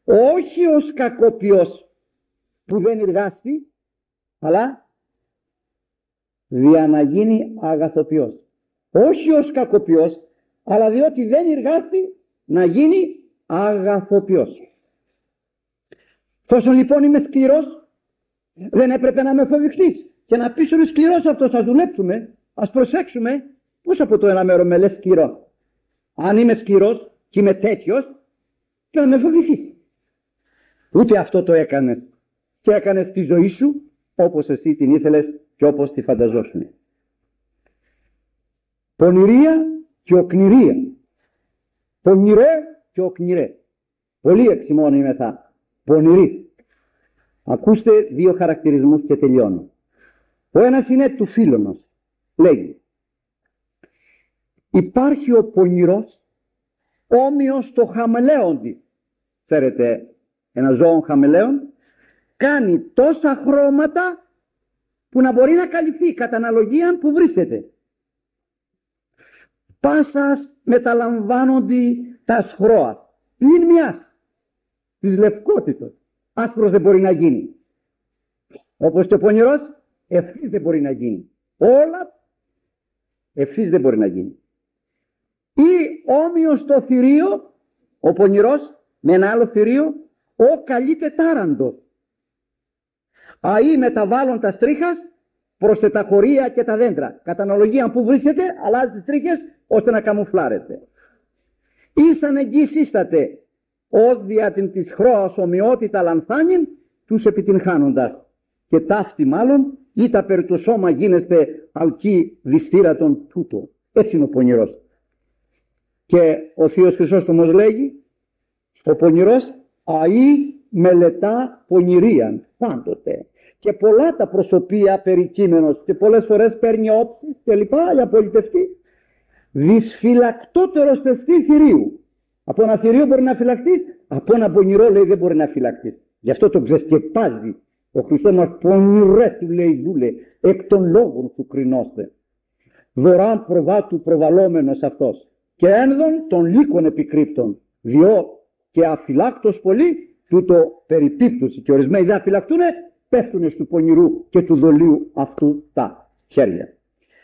όχι ως κακοποιός που δεν εργάστη, αλλά δια να γίνει αγαθοποιός. Όχι ως κακοποιός, αλλά διότι δεν εργάστη να γίνει αγαθοποιός. Τόσο λοιπόν είμαι σκληρός, δεν έπρεπε να με φοβηθείς και να πεις ότι σκληρός αυτός, ας δουλέψουμε, ας προσέξουμε. Πώς από το ένα μέρο με λες σκληρό? Αν είμαι σκληρός και είμαι τέτοιος, και να με φοβηθείς. Ούτε αυτό το έκανες, και έκανες τη ζωή σου όπως εσύ την ήθελες και όπως τη φανταζόσουν. Πονηρία και οκνηρία. Πονηρέ και οκνηρέ. Πολύ εξημών είμαι θα. Πονηρή. Ακούστε δύο χαρακτηρισμούς και τελειώνω. Ο ένας είναι του Φίλωνος. Λέγει: υπάρχει ο πονηρός όμοιος στο χαμελέοντι. Ξέρετε, ένα ζώο χαμελέον κάνει τόσα χρώματα που να μπορεί να καλυφθεί κατά αναλογία που βρίσκεται. Πάσας μεταλαμβάνονται τα σχρόα πλην μιας της λευκότητος. Άσπρος δεν μπορεί να γίνει. Όπως και ο πονηρός ευθύς δεν μπορεί να γίνει. Όλα ευθύς δεν μπορεί να γίνει. Ή όμοιος στο θηρίο, ο πονηρός με ένα άλλο θηρίο, ο καλείται τάραντος. Αΐ μεταβάλλον τα στρίχας προς τα χωρία και τα δέντρα. Κατά αναλογία που βρίσκεται, αλλάζει τις τρίχες ώστε να καμουφλάρεται. Ήσαν εγγύς σύσταται ως δια την της χρώας ομοιότητα λανθάνιν τους επιτυγχάνοντας. Και ταύτη μάλλον ή τα περί το σώμα γίνεστε αλκή δυστήρατον τούτο. Έτσι είναι ο πονηρός. Και ο Θείος Χρυσόστομος λέγει: ο πονηρός αΐ μελετά πονηρίαν πάντοτε. Και πολλά τα προσωπία περί κείμενος και πολλές φορές παίρνει όψεις και λοιπά για πολιτευτή. Δυσφυλακτότερος πεστή θηρίου. Από ένα θηρίο μπορεί να φυλακτείς, από ένα πονηρό λέει δεν μπορεί να φυλακτείς. Γι' αυτό το ξεσκεπάζει. Ο Χριστός μας: πονηρέ του λέει δούλε, εκ των λόγων του κρινώστε. Δωράν προβάτου προβαλόμενος αυτός. Και ένδον των λύκων επικρύπτων. Διό και αφυλάκτος πολύ, τούτο περιπίπτωση. Και ορισμένοι δεν αφυλακτούνε, πέφτουνε του πονηρού και του δολίου αυτού τα χέρια.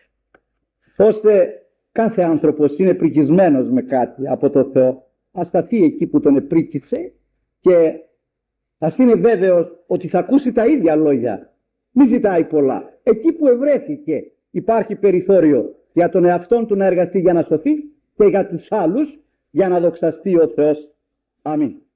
Ώστε κάθε άνθρωπος είναι πρικισμένος με κάτι από το Θεό. Ας σταθεί εκεί που τον επρίκησε και ας είναι βέβαιος ότι θα ακούσει τα ίδια λόγια. Μη ζητάει πολλά. Εκεί που ευρέθηκε υπάρχει περιθώριο για τον εαυτόν του να εργαστεί για να σωθεί και για τους άλλους για να δοξαστεί ο Θεός. Αμήν.